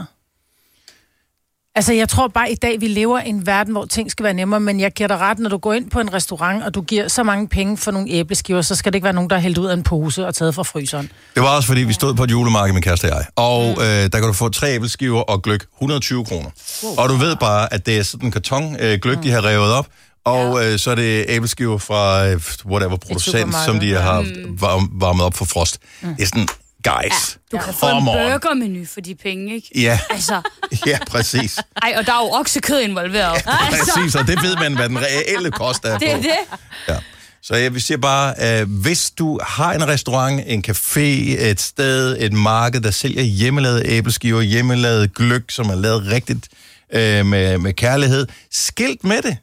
[SPEAKER 4] Altså, jeg tror bare, i dag, vi lever i en verden, hvor ting skal være nemmere, men jeg giver dig ret, når du går ind på en restaurant, og du giver så mange penge for nogle æbleskiver, så skal det ikke være nogen, der er hældt ud af en pose og taget fra fryseren.
[SPEAKER 2] Det var også, fordi vi stod på et julemarked med kæreste og jeg, og der kan du få 3 æbleskiver og gløgg, 120 kroner. Wow. Og du ved bare, at det er sådan en karton gløgg, de har revet op, og så er det æbleskiver fra whatever producent, som de har varmet op for frost. Det er sådan... Guys.
[SPEAKER 5] Du kan få en burgermenu for de penge, ikke?
[SPEAKER 2] Ja,
[SPEAKER 5] altså.
[SPEAKER 2] Ja, præcis.
[SPEAKER 5] Ej, og der er jo oksekød involveret.
[SPEAKER 2] Præcis, og det ved man, hvad den reelle kost er.
[SPEAKER 5] Det er det.
[SPEAKER 2] Ja. Så jeg vil sige bare, hvis du har en restaurant, en café, et sted, et marked, der sælger hjemmelavede æbleskiver, hjemmelavede gløgg, som er lavet rigtigt med kærlighed, skilt med det.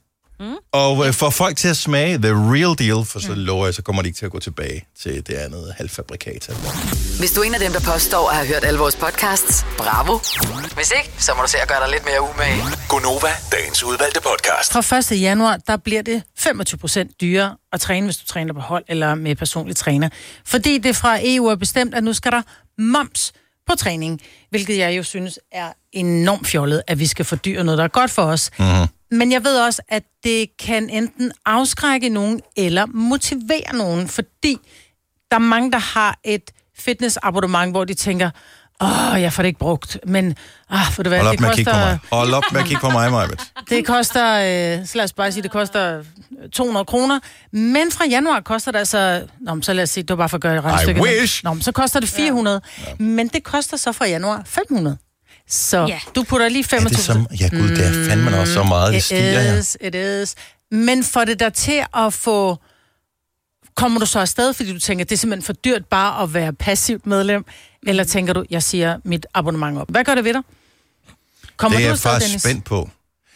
[SPEAKER 2] Og få folk til at smage the real deal, for så lover jeg, så kommer de ikke til at gå tilbage til det andet halvfabrikat.
[SPEAKER 7] Hvis du er en af dem, der påstår at have hørt alle vores podcasts, bravo. Hvis ikke, så må du se at gøre dig lidt mere umage.
[SPEAKER 8] Gonova, dagens udvalgte podcast.
[SPEAKER 4] Fra 1. januar, der bliver det 25% dyrere at træne, hvis du træner på hold eller med personlig træner. Fordi det fra EU er bestemt, at nu skal der moms på træning, hvilket jeg jo synes er enormt fjollet, at vi skal fordyre noget, der er godt for os. Mm-hmm. Men jeg ved også, at det kan enten afskrække nogen eller motivere nogen, fordi der er mange, der har et fitnessabonnement, hvor de tænker, jeg får det ikke brugt, men for det
[SPEAKER 2] hold op med at kigge på mig. Hold op med at kigge på mig, Majbet.
[SPEAKER 4] Det koster, så lad os bare sige, det koster 200 kroner, men fra januar koster det altså, så lad os sige, det var bare for at gøre et regnstykke.
[SPEAKER 2] I wish!
[SPEAKER 4] Så koster det 400, men det koster så fra januar 500. Så du putter lige 25%.
[SPEAKER 2] Er det som, ja gud, det er fandme også så meget, det stiger her.
[SPEAKER 4] It is. Men får det der til at få... Kommer du så afsted, fordi du tænker, det er simpelthen for dyrt bare at være passivt medlem? Eller tænker du, jeg siger mit abonnement op? Hvad gør det ved dig? Kommer
[SPEAKER 2] det er
[SPEAKER 4] du
[SPEAKER 2] jeg
[SPEAKER 4] afsted,
[SPEAKER 2] faktisk
[SPEAKER 4] Dennis?
[SPEAKER 2] spændt på.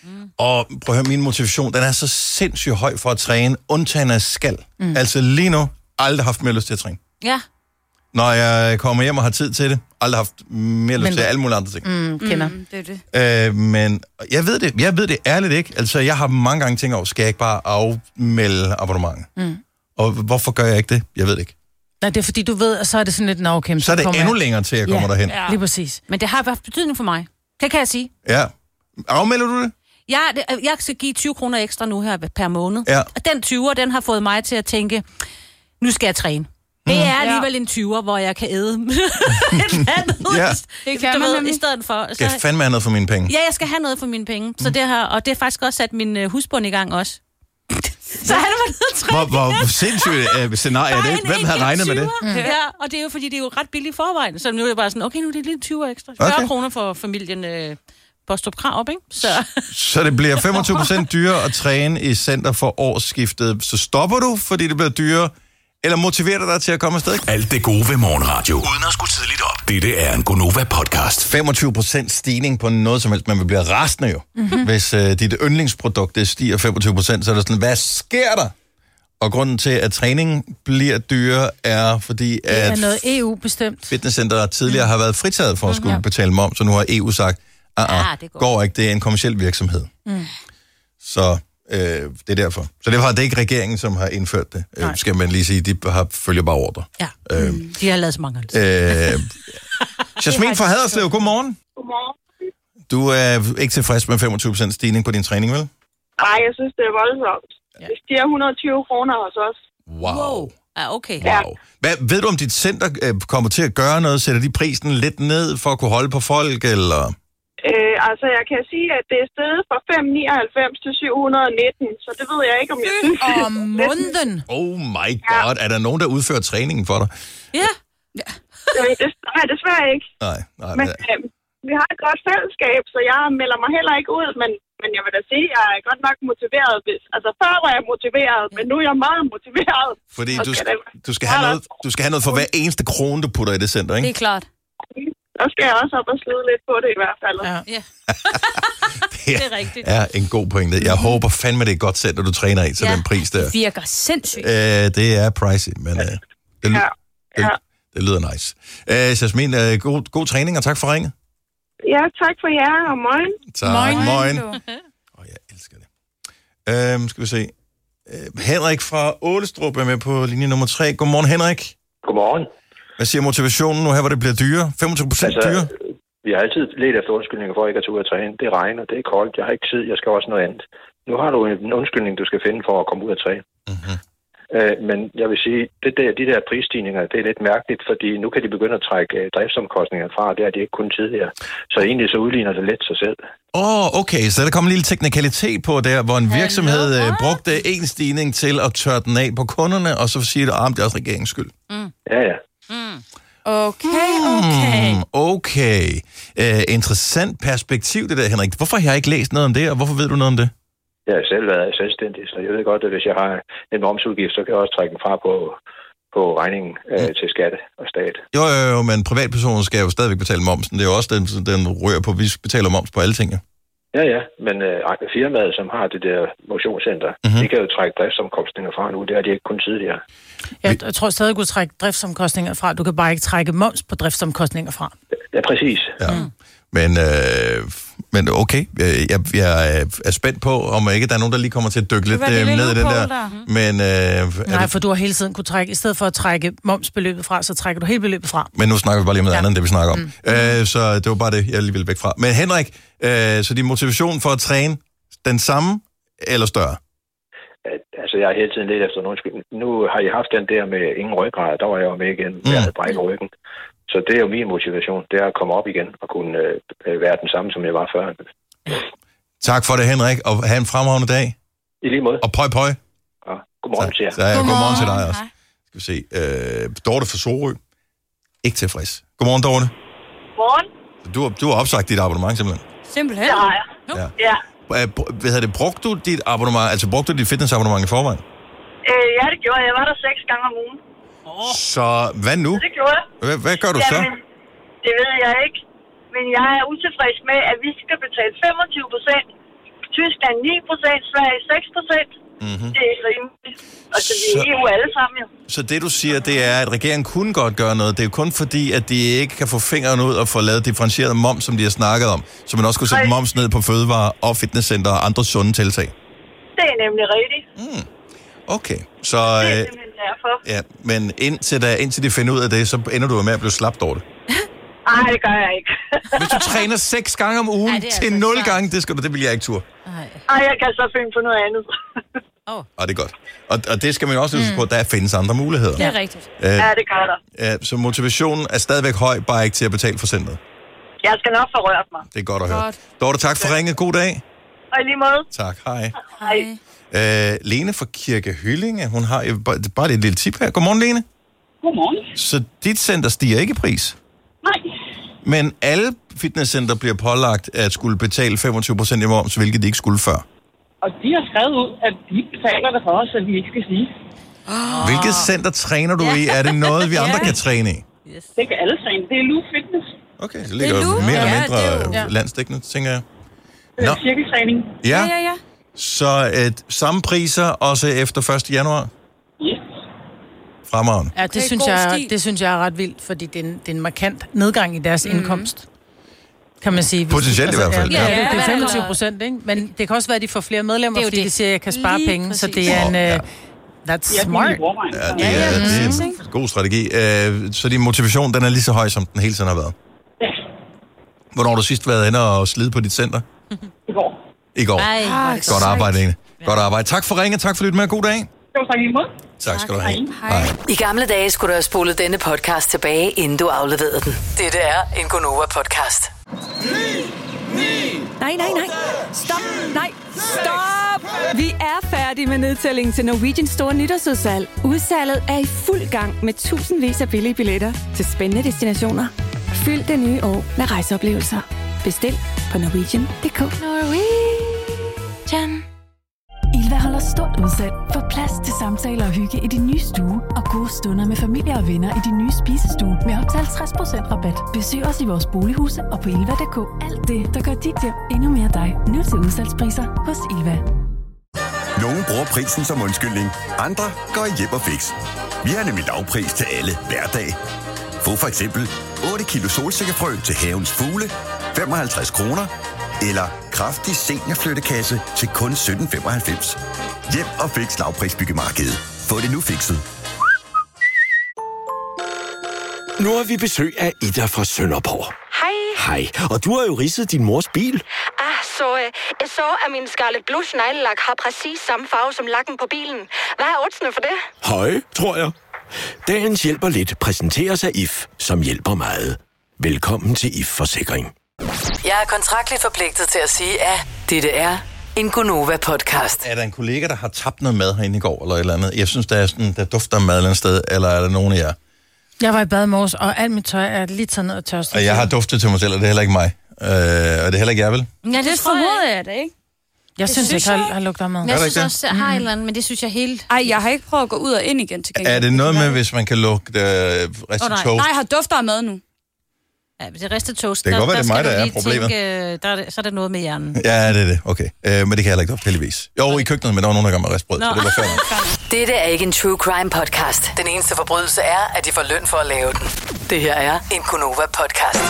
[SPEAKER 2] Og prøv at høre, min motivation, den er så sindssygt høj for at træne, undtagen af skal. Altså lige nu, aldrig haft mere lyst til at træne.
[SPEAKER 3] Ja.
[SPEAKER 2] Når jeg kommer hjem og har tid til det, aldrig haft mere lyst til alle mulige andre ting.
[SPEAKER 4] Kender.
[SPEAKER 5] Det er det.
[SPEAKER 2] Men jeg ved det ærligt ikke. Altså, jeg har mange gange tænkt over, skal jeg ikke bare afmelde abonnementet? Og hvorfor gør jeg ikke det? Jeg ved det ikke.
[SPEAKER 4] Nej, det er fordi, du ved, at så er det sådan lidt navkæmpe.
[SPEAKER 2] Så er det endnu længere til, at jeg kommer derhen.
[SPEAKER 4] Ja, lige præcis.
[SPEAKER 3] Men det har haft betydning for mig. Det kan jeg sige.
[SPEAKER 2] Ja. Afmelder du det?
[SPEAKER 3] Jeg skal give 20 kroner ekstra nu her per måned.
[SPEAKER 2] Ja.
[SPEAKER 3] Og den 20'er, den har fået mig til at tænke, nu skal jeg træne. Det er alligevel en 20'er, hvor jeg kan æde et andet
[SPEAKER 5] det kan man
[SPEAKER 3] i stedet for.
[SPEAKER 2] Skal jeg fandme have noget for mine penge?
[SPEAKER 3] Ja, jeg skal have noget for mine penge. Så det her, og det er faktisk også sat min husbund i gang også. Så han var nødt til at
[SPEAKER 2] Hvor sindssygt scenarie er det? Hvem havde regnet med det?
[SPEAKER 3] Ja, og det er jo fordi, det er jo ret billigt i forvejen. Så nu er det bare sådan, okay, nu er det lige 20 ekstra. 40 kroner for familien Bostrup Krarup, ikke?
[SPEAKER 2] Så det bliver 25% dyrere at træne i center for årsskiftet. Så stopper du, fordi det bliver dyrere, eller motiverer dig til at komme afsted?
[SPEAKER 8] Alt det gode ved morgenradio, uden at skulle tidligt op. Dette er en Gonova-podcast.
[SPEAKER 2] 25% stigning på noget som helst, man vil blive rasende jo. Hvis dit yndlingsprodukt det stiger 25%, så er det sådan, hvad sker der? Og grunden til, at træningen bliver dyrere, er fordi, at
[SPEAKER 4] det er noget EU-bestemt.
[SPEAKER 2] Fitnesscenter tidligere har været fritaget for at skulle betale moms, så nu har EU sagt, det går ikke, det er en kommerciel virksomhed. Så det er derfor. Så det er ikke regeringen, som har indført det, skal man lige sige. De følger bare ordre.
[SPEAKER 3] Ja, de har lavet så mange.
[SPEAKER 2] Jasmin fra Haderslev, godmorgen.
[SPEAKER 9] Godmorgen.
[SPEAKER 2] Du er ikke tilfreds med 25% stigning på din træning, vel?
[SPEAKER 9] Nej, jeg synes, det er voldsomt. Det stiger 120 kroner hos os.
[SPEAKER 2] Wow.
[SPEAKER 3] Ja, okay.
[SPEAKER 2] Wow. Ved du, om dit center kommer til at gøre noget? Sætter de prisen lidt ned for at kunne holde på folk, eller?
[SPEAKER 9] Altså, jeg kan sige, at det er steget fra 599 til 719, så det ved jeg ikke, om jeg synes.
[SPEAKER 4] Om måneden?
[SPEAKER 2] Oh my god, er der nogen, der udfører træningen for dig?
[SPEAKER 3] Ja.
[SPEAKER 9] Nej, desværre ikke.
[SPEAKER 2] Nej.
[SPEAKER 9] Men vi har et godt fællesskab, så jeg melder mig heller ikke ud, men jeg vil da sige, at jeg er godt nok motiveret. Altså, før var jeg motiveret, men nu er jeg meget motiveret.
[SPEAKER 2] Fordi du skal have noget for hver eneste krone, du putter i det center, ikke?
[SPEAKER 5] Det er klart.
[SPEAKER 9] Så skal jeg også op og slide lidt på det i hvert fald.
[SPEAKER 3] Ja.
[SPEAKER 2] Det er rigtigt. Er en god pointe. Jeg håber fandme, det er et godt center, du træner i til den pris der.
[SPEAKER 5] Det virker sindssygt.
[SPEAKER 2] Det er pricey, men det lyder nice. Jasmin, god træning, og tak for ringet.
[SPEAKER 9] Ja, tak for jer, og morgen.
[SPEAKER 2] Tak, morgen. Jeg elsker det. Skal vi se. Henrik fra Ålestrup er med på linje nummer 3. Godmorgen, Henrik.
[SPEAKER 10] Godmorgen.
[SPEAKER 2] Hvad siger motivationen nu her, hvor det bliver dyre? 25% dyre?
[SPEAKER 10] Vi har altid let efter undskyldninger for ikke at tage ud og træne. Det regner, det er koldt, jeg har ikke tid, jeg skal også noget andet. Nu har du en undskyldning, du skal finde for at komme ud og træne.
[SPEAKER 2] Mm-hmm.
[SPEAKER 10] Men jeg vil sige, de der prisstigninger, det er lidt mærkeligt, fordi nu kan de begynde at trække driftsomkostninger fra, det er de ikke kun tidligere. Så egentlig så udligner det lidt sig selv.
[SPEAKER 2] Okay, så der kommer en lille teknikalitet på der, hvor en virksomhed brugte en stigning til at tørre den af på kunderne, og så siger det, det er også regeringens skyld.
[SPEAKER 10] Ja.
[SPEAKER 2] Okay. Interessant perspektiv, det der, Henrik. Hvorfor har jeg ikke læst noget om det, og hvorfor ved du noget om det?
[SPEAKER 10] Jeg har selv været selvstændig, så jeg ved godt, at hvis jeg har en momsudgift, så kan jeg også trække den fra på regningen til skatte og stat. Jo,
[SPEAKER 2] men privatpersoner skal jo stadigvæk betale momsen. Det er jo også den rører på, vi betaler moms på alle ting.
[SPEAKER 10] Ja, men firmaet, som har det der motionscenter, de kan jo trække driftsomkostninger fra nu. Det har de ikke kun tidligere.
[SPEAKER 4] Jeg tror stadig, du kan trække driftsomkostninger fra. Du kan bare ikke trække moms på driftsomkostninger fra.
[SPEAKER 10] Ja, præcis.
[SPEAKER 2] Ja. Men okay, jeg er spændt på, om ikke der er nogen, der lige kommer til at dykke lidt ned i den der. Men,
[SPEAKER 4] nej, for du har hele tiden kunne trække, i stedet for at trække momsbeløbet fra, så trækker du hele beløbet fra.
[SPEAKER 2] Men nu snakker vi bare lige om noget andet, end det vi snakker om. Så det var bare det, jeg lige ville væk fra. Men Henrik, så din motivation for at træne, den samme eller større?
[SPEAKER 10] Altså, jeg har hele tiden lidt efter nogen. Nu har I haft den der med ingen ryggrad, der var jeg jo med igen, jeg havde brækket ryggen. Så det er jo min motivation, det er at komme op igen og kunne være den samme, som jeg var før.
[SPEAKER 2] Tak for det, Henrik, og have en fremragende dag.
[SPEAKER 10] I lige måde.
[SPEAKER 2] Og pøj.
[SPEAKER 10] Ja, godmorgen til jer.
[SPEAKER 2] Godmorgen til dig også. Skal vi se. Dorte fra Sorø. Ikke tilfreds. Godmorgen, Dorte.
[SPEAKER 9] Godmorgen.
[SPEAKER 2] Du har opsagt dit abonnement, simpelthen.
[SPEAKER 5] Simpelthen?
[SPEAKER 9] Det har jeg. Ja.
[SPEAKER 2] Brugte du dit abonnement, altså brugte du dit fitnessabonnement i forvejen?
[SPEAKER 9] Ja, det gjorde jeg. Jeg var der 6 gange om ugen.
[SPEAKER 2] Så hvad nu?
[SPEAKER 9] Det gjorde jeg.
[SPEAKER 2] Hvad gør du så?
[SPEAKER 9] Det ved jeg ikke. Men jeg er utilfreds med, at vi skal betale 25%. Tyskland 9%, Sverige 6%. Mm-hmm. Det er ikke rimeligt. Altså, vi er EU alle sammen jo.
[SPEAKER 2] Så det du siger, det er, at regeringen kunne godt gøre noget. Det er jo kun fordi, at de ikke kan få fingeren ud og få lavet differentieret moms, som de har snakket om. Så man også kunne sætte moms ned på fødevarer og fitnesscenter og andre sunde tiltag.
[SPEAKER 9] Det er nemlig rigtigt.
[SPEAKER 2] Okay, så...
[SPEAKER 9] Det er simpelthen derfor.
[SPEAKER 2] Ja, men indtil de finder ud af det, så ender du med at blive slapt over det.
[SPEAKER 9] Nej, det gør jeg ikke.
[SPEAKER 2] Hvis du træner 6 gange om ugen til 0 gange, det vil jeg ikke turde.
[SPEAKER 9] Nej, jeg kan så finde på noget andet.
[SPEAKER 2] Det er godt. Og det skal man jo også huske på, at der findes andre muligheder.
[SPEAKER 5] Det er rigtigt.
[SPEAKER 9] Ja, det gør der.
[SPEAKER 2] Så motivationen er stadigvæk høj, bare ikke til at betale for centret.
[SPEAKER 9] Jeg skal nok få rørt mig.
[SPEAKER 2] Det er godt at høre. Dorte, tak for ringet. God dag.
[SPEAKER 9] Og i lige måde.
[SPEAKER 2] Tak, hej.
[SPEAKER 9] Hej.
[SPEAKER 2] Lene fra Kirke Hyllinge, hun har bare et lille tip her. Godmorgen, Lene.
[SPEAKER 9] Godmorgen.
[SPEAKER 2] Så dit center stiger ikke i pris?
[SPEAKER 9] Nej.
[SPEAKER 2] Men alle fitnesscenter bliver pålagt at skulle betale 25% i moms, hvilket de ikke skulle før.
[SPEAKER 9] Og de har skrevet ud, at de betaler det for os, at vi ikke skal sige.
[SPEAKER 2] Hvilket center træner du i? Er det noget, vi andre kan træne i?
[SPEAKER 9] Yes. Det kan alle træne. Det er Lou Fitness.
[SPEAKER 2] Okay, det ligger jo mere eller mindre landsdækkende, tænker jeg.
[SPEAKER 9] Cirkeltræning.
[SPEAKER 2] Ja. Så samme priser også efter 1. januar?
[SPEAKER 9] Yes.
[SPEAKER 2] Fremragende.
[SPEAKER 4] Ja, det synes jeg er ret vildt, fordi det er en markant nedgang i deres indkomst. Kan man sige.
[SPEAKER 2] Potentielt i hvert fald.
[SPEAKER 4] Ja, det er 25%, ikke? Men det kan også være, at de får flere medlemmer, fordi de siger, at jeg kan spare penge, så det er en... That's smart.
[SPEAKER 2] Det er en god strategi. Så din motivation, den er lige så høj, som den hele tiden har været? Hvornår har du sidst været inde og slide på dit center? I går. Godt arbejde, Ine. Godt arbejde. Tak for ringen, tak for lyttet med. God dag. Tak skal du have. Hej.
[SPEAKER 7] I gamle dage skulle du have spolet denne podcast tilbage, inden du afleverede den. Dette er en Gonova-podcast.
[SPEAKER 11] Nej. Stop. Vi er færdige med nedtællingen til Norwegians store nytårsudsalg. Udsalget er i fuld gang med tusindvis af billige billetter til spændende destinationer. Fyld det nye år med rejseoplevelser. Bestil på Norwegian.dk.
[SPEAKER 12] Norwegian.
[SPEAKER 13] Ilva holder stort udsalg. Få plads til samtaler og hygge i din nye stue. Og gode stunder med familie og venner i din nye spisestue med op til 50% rabat. Besøg os i vores bolighuse og på Ilva.dk. Alt det, der gør dit hjem endnu mere dig. Nu til udsalgspriser hos Ilva.
[SPEAKER 14] Nogle bruger prisen som undskyldning. Andre går i hjem og fix. Vi har nemlig lavpris til alle hverdag. Få for eksempel 8 kilo solsikkefrø til havens fugle, 55 kroner. Eller kraftig seniorflyttekasse til kun 17,95. Hjem og fix lavprisbyggemarkedet. Få det nu fikset.
[SPEAKER 15] Nu har vi besøg af Ida fra Sønderborg.
[SPEAKER 16] Hej.
[SPEAKER 15] Hej, og du har jo ridset din mors bil.
[SPEAKER 16] Jeg så, at min Scarlet Blush neglelak har præcis samme farve som lakken på bilen. Hvad er oddsene for det?
[SPEAKER 15] Høje, tror jeg. Dagens hjælper lidt præsenteres af IF, som hjælper meget. Velkommen til IF Forsikring.
[SPEAKER 7] Jeg er kontraktligt forpligtet til at sige, at dette er en Gonova-podcast.
[SPEAKER 2] Er der en kollega, der har tabt noget mad herinde i går, eller et eller andet? Jeg synes, der dufter af mad et eller andet sted, eller er der nogen af jer?
[SPEAKER 4] Jeg var i bad i morges, og alt mit tøj er lige taget ned og tørstet.
[SPEAKER 2] Og jeg har duftet til mig selv, og det er heller ikke mig. Og det er heller ikke jer, vel?
[SPEAKER 5] Ja, det formoder jeg da ikke.
[SPEAKER 4] Jeg synes ikke, jeg har lugtet mad.
[SPEAKER 3] Jeg synes også, jeg har et eller andet, men det synes jeg helt...
[SPEAKER 5] Ej, jeg har ikke prøvet at gå ud og ind igen til gengæld.
[SPEAKER 2] Er det noget med, hvis man kan lugte ristet toast?
[SPEAKER 5] Nej, jeg har dufter af mad nu.
[SPEAKER 3] Ja, det ristet toast,
[SPEAKER 2] det kan godt være, det er mig, der er problemet.
[SPEAKER 3] Så er det noget med hjernen.
[SPEAKER 2] Ja, det er det. Okay. Men det kan jeg heller ikke dufte, heldigvis. Jo, i køkkenet, men der var nogen, der gør mig ristbrød, så det var færdigt.
[SPEAKER 7] Dette er ikke en true crime podcast. Den eneste forbrydelse er, at de får løn for at lave den. Det her er en Gonova-podcast.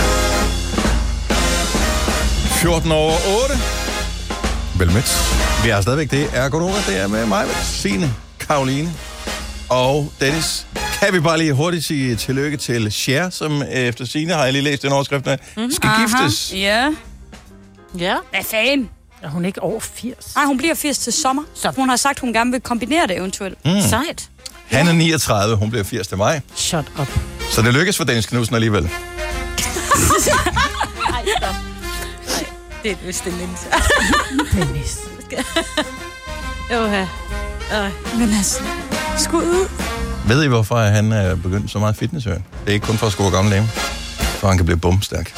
[SPEAKER 2] 14 over 8. Velmødt. Vi er stadigvæk, det er Gonova, det er med mig, Signe, Karoline og Dennis. Kan vi bare lige hurtigt sige tillykke til Cher, som efter Signe, har jeg lige læst den overskrift af, skal giftes.
[SPEAKER 5] Ja.
[SPEAKER 3] Ja.
[SPEAKER 5] Hvad fanden?
[SPEAKER 4] Er hun ikke over 80?
[SPEAKER 5] Nej, hun bliver 80 til sommer. Så hun har sagt, hun gerne vil kombinere det eventuelt.
[SPEAKER 3] Sejt.
[SPEAKER 2] Han er 39, hun bliver 80 til maj.
[SPEAKER 4] Shut up.
[SPEAKER 2] Så det lykkes for Dennis Knudsen alligevel.
[SPEAKER 3] Ej, stop. Nej, det er vist det mindste.
[SPEAKER 4] Dennis.
[SPEAKER 5] Men altså, skud ud.
[SPEAKER 2] Ved I, hvorfor han er begyndt så meget fitnesshør? Det er ikke kun for at score gamle dame, så han kan blive bumstærk.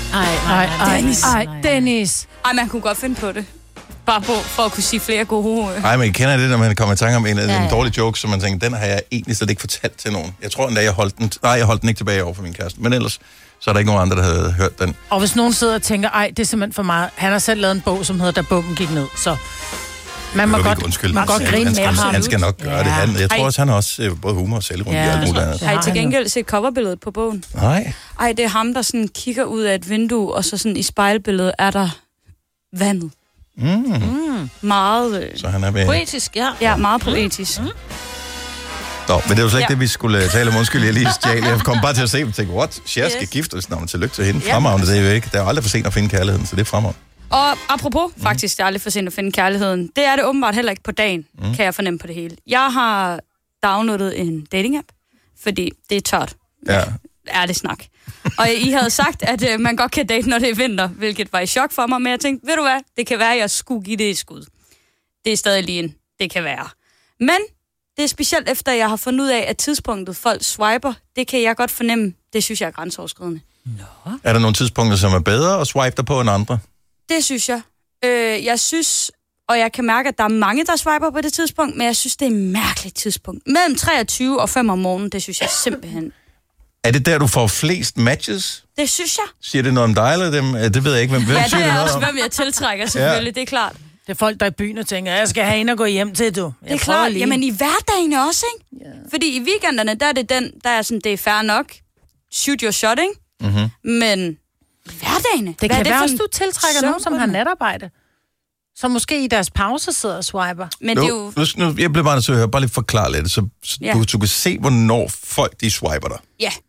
[SPEAKER 4] Dennis.
[SPEAKER 5] Ej, man kunne godt finde på det. Bare for at kunne sige flere gode...
[SPEAKER 2] Nej, men I kender det, når man kommer i tanke om en dårlig joke, så man tænker, den har jeg egentlig slet ikke fortalt til nogen. Jeg tror endda, jeg holdt den ikke tilbage over for min kæreste. Men ellers, så er der ikke nogen andre, der havde hørt den.
[SPEAKER 4] Og hvis nogen sidder og tænker, ej, det er simpelthen for meget. Han har selv lavet en bog, som hedder Da Bomben Gik Ned, så... Man må godt grine med ham.
[SPEAKER 2] Han skal nok gøre det. Jeg tror også, han har også både humor og selvrund i alt muligt andet.
[SPEAKER 5] Har I til gengæld set coverbilledet på bogen?
[SPEAKER 2] Nej.
[SPEAKER 5] Ej, det er ham, der sådan kigger ud af et vindue, og så sådan i spejlbilledet er der vandet. Meget...
[SPEAKER 2] Så han er ved...
[SPEAKER 3] Poetisk, ja.
[SPEAKER 5] Ja, meget poetisk.
[SPEAKER 2] Nå, men det var slet ikke det, vi skulle tale om. Undskyld, jeg lige stjal. Jeg kom bare til at se og tænke, what? Cher skal giftes. Nå, men tillykke til hende. Fremragende, det er jo ikke. Det er jo aldrig for sent at finde kærligheden, så det er fremragende.
[SPEAKER 5] Og apropos, faktisk, det er aldrig for sent at finde kærligheden. Det er det åbenbart heller ikke på dagen, kan jeg fornemme på det hele. Jeg har downloadet en dating-app, fordi det er tørt.
[SPEAKER 2] Ja.
[SPEAKER 5] Ærlig snak. Og I havde sagt, at man godt kan date, når det er vinter, hvilket var i chok for mig, men jeg tænkte, ved du hvad, det kan være, at jeg skulle give det et skud. Det er stadig lige en, det kan være. Men det er specielt efter, jeg har fundet ud af, at tidspunktet folk swiper, det kan jeg godt fornemme, det synes jeg er grænseoverskridende.
[SPEAKER 2] Nå. Er der nogle tidspunkter, som er bedre at swipe dig på end andre?
[SPEAKER 5] Det synes jeg. Jeg synes, og jeg kan mærke, at der er mange, der swiper på det tidspunkt, men jeg synes, det er et mærkeligt tidspunkt. Mellem 23 og 5 om morgenen, det synes jeg simpelthen.
[SPEAKER 2] Er det der, du får flest matches?
[SPEAKER 5] Det synes jeg.
[SPEAKER 2] Siger det noget om dig eller dem? Det ved jeg ikke. Hvem
[SPEAKER 5] ja,
[SPEAKER 2] siger
[SPEAKER 5] det er også,
[SPEAKER 2] om?
[SPEAKER 5] hvem jeg tiltrækker selvfølgelig, det er klart.
[SPEAKER 4] Det er folk, der er i byen og tænker, jeg skal have en at gå hjem til, du.
[SPEAKER 5] Det er klart. Jamen i hverdagen også, ikke? Yeah. Fordi i weekenderne, der er det den, der er sådan, det er fair nok. Shoot your shot, ikke?
[SPEAKER 2] Mm-hmm.
[SPEAKER 5] Men hverdagene.
[SPEAKER 4] Det kan være også, du tiltrækker nogen, som har natarbejde. Som måske i deres pause sidder og swiper.
[SPEAKER 5] Men det er jo...
[SPEAKER 2] Nu, jeg bliver bare nødt til at høre, bare lige forklare lidt, så du kan se, hvornår folk de swiper dig.
[SPEAKER 5] Ja.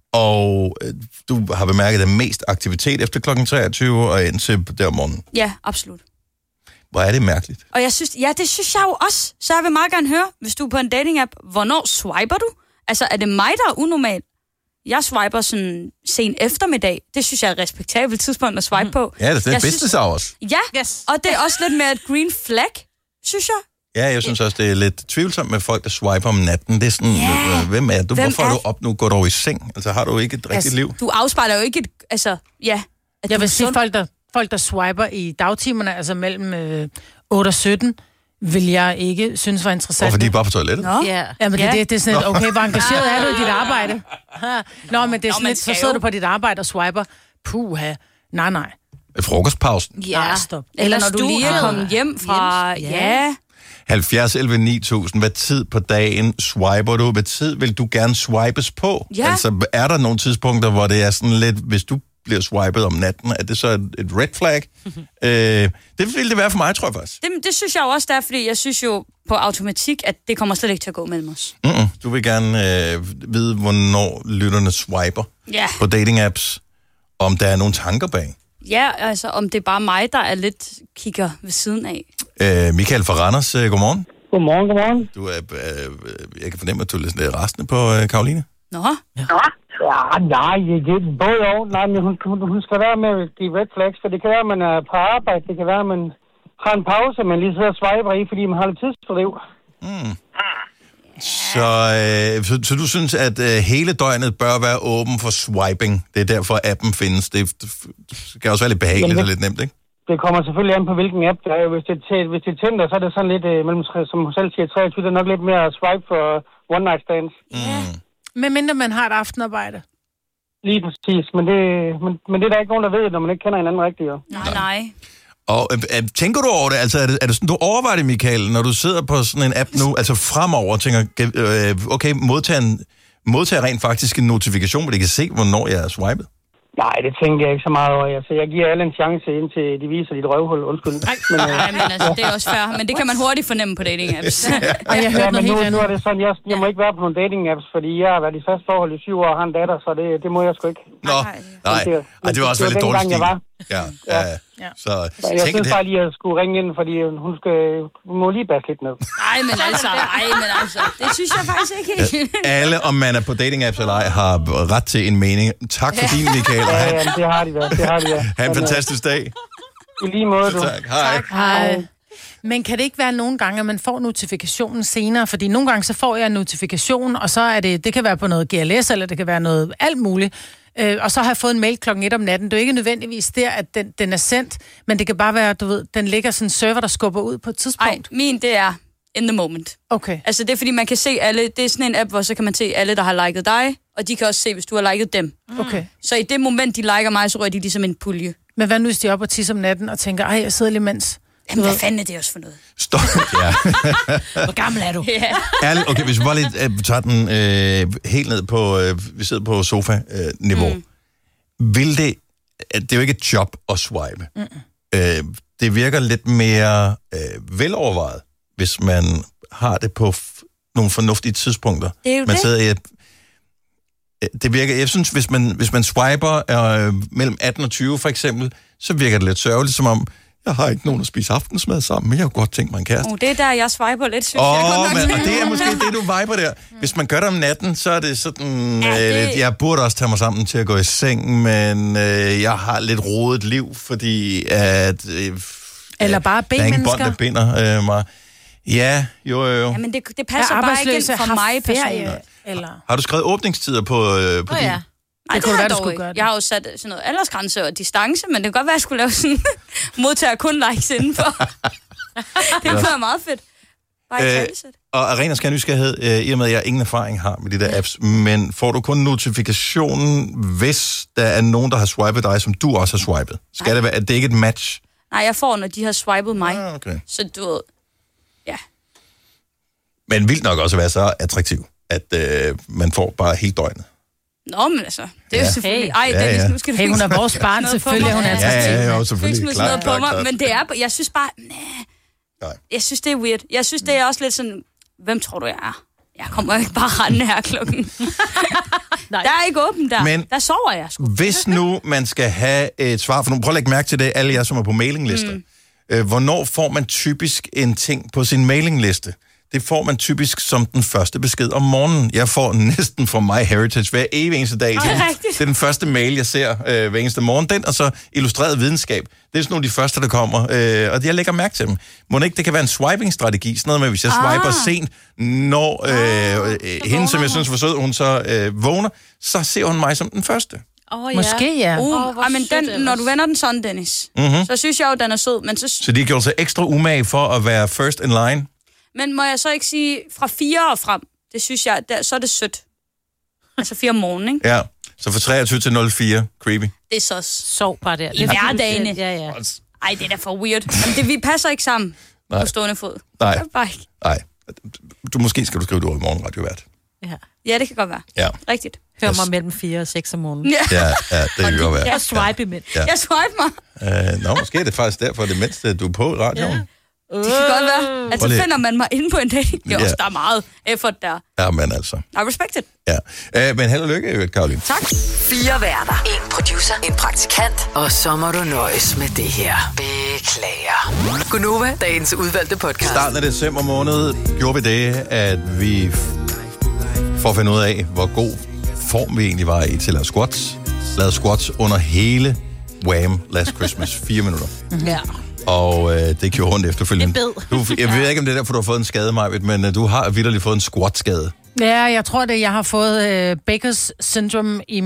[SPEAKER 2] Og du har bemærket, at der er mest aktivitet efter klokken 23 og indtil der om morgenen.
[SPEAKER 5] Ja, absolut.
[SPEAKER 2] Hvor er det mærkeligt.
[SPEAKER 5] Og jeg synes, det synes jeg jo også. Så jeg vil meget gerne høre, hvis du er på en dating-app, hvornår swiper du? Altså, er det mig, der er unormal? Jeg swiper sådan sen eftermiddag. Det synes jeg er et respektabelt tidspunkt at swipe på.
[SPEAKER 2] Ja, det er business hours.
[SPEAKER 5] Ja, og det er også lidt mere et green flag, synes jeg.
[SPEAKER 2] Ja, jeg synes også, det er lidt tvivlsomt med folk, der swiper om natten. Det er sådan, hvem er du? Hvorfor er du op nu? Går du i seng? Altså, har du ikke et rigtigt liv?
[SPEAKER 5] Du afspejler jo ikke
[SPEAKER 4] Jeg vil sige, folk, der swiper i dagtimerne, altså mellem 8 og 17, vil jeg ikke synes var interessant.
[SPEAKER 2] Hvorfor de er bare på toilettet?
[SPEAKER 4] Ja, men det er sådan lidt, okay, hvor engageret er du i dit arbejde? Nå, men det er sådan lidt, så sidder du på dit arbejde og swiper. Puha, nej.
[SPEAKER 2] Frokostpausen?
[SPEAKER 4] Ja, stop.
[SPEAKER 5] Eller når du lige er kommet hjem fra... Ja.
[SPEAKER 2] 70 11 9000. Hvad tid på dagen swiper du? Hvad tid vil du gerne swipes på?
[SPEAKER 5] Ja.
[SPEAKER 2] Altså, er der nogle tidspunkter, hvor det er sådan lidt, hvis du bliver swipet om natten, er det så et red flag? Det ville det være for mig, tror jeg faktisk.
[SPEAKER 5] Det synes jeg jo også, der, fordi jeg synes jo på automatik, at det kommer slet ikke til at gå mellem os.
[SPEAKER 2] Du vil gerne vide, hvornår lytterne swiper på dating-apps, om der er nogle tanker bag.
[SPEAKER 5] Ja, altså om det er bare mig, der er lidt kigger ved siden af.
[SPEAKER 2] Michael fra Randers, godmorgen.
[SPEAKER 12] Godmorgen.
[SPEAKER 2] Du er, jeg kan fornemme, at du er lidt rasende på Karoline.
[SPEAKER 5] Nå?
[SPEAKER 12] Ja, nej, det er både og. Nej, men hun skal være med de red flags, for det kan være, at man er på arbejde. Det kan være, at man har en pause, man lige sidder og swiper i, fordi man har lidt tidsfordriv.
[SPEAKER 2] Så du synes, at hele døgnet bør være åben for swiping? Det er derfor, appen findes. Det kan også være lidt behageligt og lidt nemt, ikke?
[SPEAKER 12] Det kommer selvfølgelig an på, hvilken app det er. Hvis det er Tinder, så er det sådan lidt, mellem, som hun selv siger, 23, det er nok lidt mere swipe for one night stands.
[SPEAKER 4] Men mindre man har et aftenarbejde.
[SPEAKER 12] Lige præcis, men det er der ikke nogen, der ved, når man ikke kender hinanden rigtigt. Jo.
[SPEAKER 5] Nej.
[SPEAKER 2] Og tænker du over det? Altså, er det sådan, du overvejer det, Michael, når du sidder på sådan en app nu, altså fremover, og tænker, okay, modtager rent faktisk en notifikation, hvor de kan se, hvornår jeg er swipet?
[SPEAKER 12] Nej, det tænker jeg ikke så meget over. Altså, jeg giver alle en chance, indtil de viser dit røvhul. Undskyld.
[SPEAKER 5] Men altså, det er også fair. Men det kan man hurtigt fornemme på dating-apps.
[SPEAKER 12] Jeg hørte noget helt andet. Nu er det sådan, jeg må ikke være på nogle dating-apps, fordi jeg har været i fast forhold i 7 år og har en datter, så det må jeg sgu ikke.
[SPEAKER 2] Nå, nej. Det var også veldig dårligt stil. Ja. Så
[SPEAKER 12] jeg synes bare lige, at jeg skulle ringe ind, fordi hun må lige basse lidt ned.
[SPEAKER 5] Nej, men altså, det synes jeg faktisk ikke.
[SPEAKER 2] Alle, om man er på dating-apps eller ej, har ret til en mening. Tak for din, Michael.
[SPEAKER 12] Ja, det har de da.
[SPEAKER 2] Ha' en fantastisk dag.
[SPEAKER 12] I lige måde, du.
[SPEAKER 2] Tak. Hej.
[SPEAKER 4] Hej. Men kan det ikke være nogle gange, at man får notifikationen senere? Fordi nogle gange så får jeg en notifikation, og så er det kan være på noget GLS, eller det kan være noget alt muligt. Og så har jeg fået en mail klokken 1 om natten. Det er ikke nødvendigvis der, at den er sendt, men det kan bare være, du ved, den ligger sådan en server, der skubber ud på et tidspunkt.
[SPEAKER 5] Nej, min det er in the moment.
[SPEAKER 4] Okay.
[SPEAKER 5] Altså det er fordi, man kan se alle, det er sådan en app, hvor så kan man se alle, der har liket dig, og de kan også se, hvis du har liket dem.
[SPEAKER 4] Okay.
[SPEAKER 5] Så i det moment, de liker mig, så rører de ligesom en pulje.
[SPEAKER 4] Men hvad nu, hvis de er oppe og tisser om natten og tænker, jeg sidder lige mens...
[SPEAKER 5] Jamen, hvad fanden er det også for noget?
[SPEAKER 2] Stop, ja.
[SPEAKER 5] Hvor gammel er du?
[SPEAKER 2] Ærligt, okay, hvis vi bare lige tager den helt ned på, vi sidder på sofa-niveau. Vil det er jo ikke et job at swipe. Det virker lidt mere velovervejet, hvis man har det på nogle fornuftige tidspunkter.
[SPEAKER 5] Det er jo
[SPEAKER 2] man
[SPEAKER 5] det.
[SPEAKER 2] Sidder det virker, jeg synes, hvis man swiper mellem 18 og 20 for eksempel, så virker det lidt sørgeligt, som om, jeg har ikke nogen at spise aftensmad sammen, men jeg har godt tænkt mig en kæreste.
[SPEAKER 5] Det er der, jeg swiper lidt, synes jeg.
[SPEAKER 2] Men, og det er måske det, du viber der. Hvis man gør det om natten, så er det sådan, jeg burde også tage mig sammen til at gå i seng, men jeg har lidt rodet liv, fordi at...
[SPEAKER 4] eller bare
[SPEAKER 2] B-mennesker. Der er ingen bånd, der binder mig. Ja, jo.
[SPEAKER 5] Ja, men det passer bare ikke for mig personligt.
[SPEAKER 4] Eller...
[SPEAKER 2] Har du skrevet åbningstider på din?
[SPEAKER 5] Nej, det har jeg dog ikke. Jeg har jo sat sådan noget aldersgrænse og distance, men det kan godt være, at jeg skulle lave sådan modtager kun likes indenfor. Det kunne være meget fedt.
[SPEAKER 2] Og Arena skal nysgerrighed, i og med, at jeg ingen erfaring har med de der apps, men får du kun notifikationen, hvis der er nogen, der har swipet dig, som du også har swipet? Skal det være, at det ikke er et match?
[SPEAKER 5] Nej, jeg får, når de har swipet mig.
[SPEAKER 2] Okay.
[SPEAKER 5] Så du ved, ja.
[SPEAKER 2] Men vildt nok også at være så attraktiv, at man får bare helt døgnet.
[SPEAKER 5] Nå, men altså, det er jo selvfølgelig... Ej, Dennis, nu skal du...
[SPEAKER 4] hun er vores barn, selvfølgelig, hun er attraktiv.
[SPEAKER 2] Ja, selvfølgelig.
[SPEAKER 5] Klar. Men det er... Jeg synes bare... Nej. Jeg synes, det er weird. Jeg synes, det er også lidt sådan... Hvem tror du, jeg er? Jeg kommer ikke bare rende her klokken. Der er ikke åben der. Men der sover jeg sgu.
[SPEAKER 2] Hvis nu man skal have et svar for nogen, prøv at lægge mærke til det, alle jer, som er på mailinglister. Hvornår får man typisk en ting på sin mailingliste? Det får man typisk som den første besked om morgenen. Jeg får næsten fra MyHeritage hver evig eneste dag. Det er den første mail, jeg ser hver eneste morgen. Den, og så illustreret videnskab. Det er sådan nogle af de første, der kommer. Og jeg lægger mærke til dem. Må ikke det kan være en swiping-strategi? Sådan noget med, hvis jeg swiper sent, når hende, som jeg synes var sød, hun så vågner, så ser hun mig som den første.
[SPEAKER 4] Måske, ja.
[SPEAKER 5] Men den, når du vender den sådan, Dennis, så synes jeg jo, den er sød. Men
[SPEAKER 2] så de gjorde sig ekstra umage for at være first in line?
[SPEAKER 5] Men må jeg så ikke sige, fra 4 og frem, det synes jeg, så er det sødt. Altså 4 om morgenen, ikke?
[SPEAKER 2] Ja, så fra 23 til 04, creepy.
[SPEAKER 5] Det er så
[SPEAKER 3] sov bare der.
[SPEAKER 5] I hverdagene.
[SPEAKER 3] Ja.
[SPEAKER 5] Ej, det er da for weird. Jamen, vi passer ikke sammen på stående fod.
[SPEAKER 2] Nej.
[SPEAKER 5] Bare ikke.
[SPEAKER 2] Nej. Måske skal du skrive det over i morgen, radiovært.
[SPEAKER 5] Ja, det kan godt være.
[SPEAKER 2] Ja.
[SPEAKER 5] Rigtigt.
[SPEAKER 3] Hør mig mellem 4 og 6 om morgenen.
[SPEAKER 2] Ja, det kan godt være.
[SPEAKER 3] Jeg swipe imens.
[SPEAKER 2] Ja.
[SPEAKER 5] Jeg swipe mig.
[SPEAKER 2] Måske er det faktisk derfor, det mindste, du er på i radioen.
[SPEAKER 5] Ja. Det kan godt være. Altså, finder man mig inde på en dag. Det er også, der er meget effort der.
[SPEAKER 2] Ja, men altså.
[SPEAKER 5] I respect it.
[SPEAKER 2] Ja. Men held og lykke, Karoline.
[SPEAKER 5] Tak.
[SPEAKER 7] 4 værter. 1 producer. 1 praktikant. Og så må du nøjes med det her. Beklager. Gunova, dagens udvalgte podcast.
[SPEAKER 2] I starten af december måned gjorde vi det, at vi får at finde ud af, hvor god form vi egentlig var i til at lave squats. Lavede squats under hele Wham! Last Christmas. 4 minutter.
[SPEAKER 3] Ja.
[SPEAKER 2] Og det gjorde ondt efterfølgende.
[SPEAKER 3] Jeg
[SPEAKER 2] ved ikke, om det er derfor, du har fået en skade, Majbet, men du har vitterligt fået en squat-skade.
[SPEAKER 4] Ja, jeg tror det. Jeg har fået Bakers syndrome i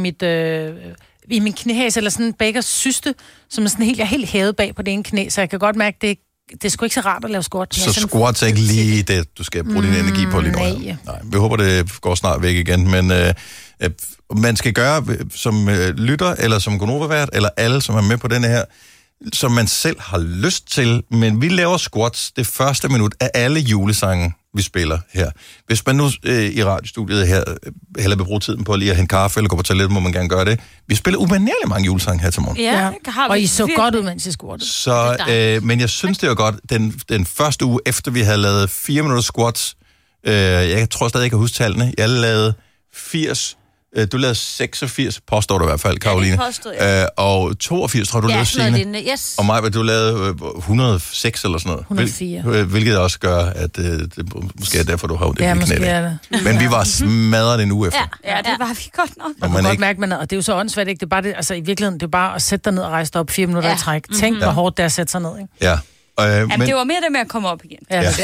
[SPEAKER 4] min knæhæs, eller sådan en Bakers cyste, som er sådan jeg er helt hævet bag på det ene knæ, så jeg kan godt mærke, det er sgu ikke så rart at lave squat.
[SPEAKER 2] Så squat er ikke lige det, du skal bruge din energi på lige nu. Nej, vi håber, det går snart væk igen, men man skal gøre som lytter, eller som Gonova-vært, eller alle, som er med på denne her, som man selv har lyst til, men vi laver squats det første minut af alle julesange, vi spiller her. Hvis man nu i radiostudiet her heller vil bruge tiden på lige at hente kaffe eller gå på toilettet, må man gerne gøre det. Vi spiller umanerligt mange julesange her til morgen.
[SPEAKER 5] Ja,
[SPEAKER 4] og I så godt ud, mens I squattede.
[SPEAKER 2] Så, men jeg synes, det var godt. Den første uge, efter vi havde lavet 4 minutter squats, jeg tror stadig, jeg kan huske tallene, jeg lavede 80. Du lavede 86, påstår du i hvert fald, Karoline.
[SPEAKER 5] Ja, påstod jeg.
[SPEAKER 2] Og 82, tror du lavede, Signe.
[SPEAKER 3] Yes.
[SPEAKER 2] Og mig, du lavede 106 eller sådan noget.
[SPEAKER 4] 104.
[SPEAKER 2] Hvilket også gør, at det måske er derfor, du har ondt i
[SPEAKER 4] måske
[SPEAKER 2] knæet.
[SPEAKER 4] er det.
[SPEAKER 2] Men vi var smadret en uge efter.
[SPEAKER 5] Ja, det var vi godt nok.
[SPEAKER 4] Jeg kan godt mærke, og det er jo så åndssvagt, ikke? Det er bare det, altså i virkeligheden, det er bare at sætte dig ned og rejse dig op 4 minutter i træk. Tænk, hvor hårdt det er at sætte sig ned, ikke?
[SPEAKER 2] Ja.
[SPEAKER 5] Jamen, det var mere det med at komme op igen.
[SPEAKER 4] Ja.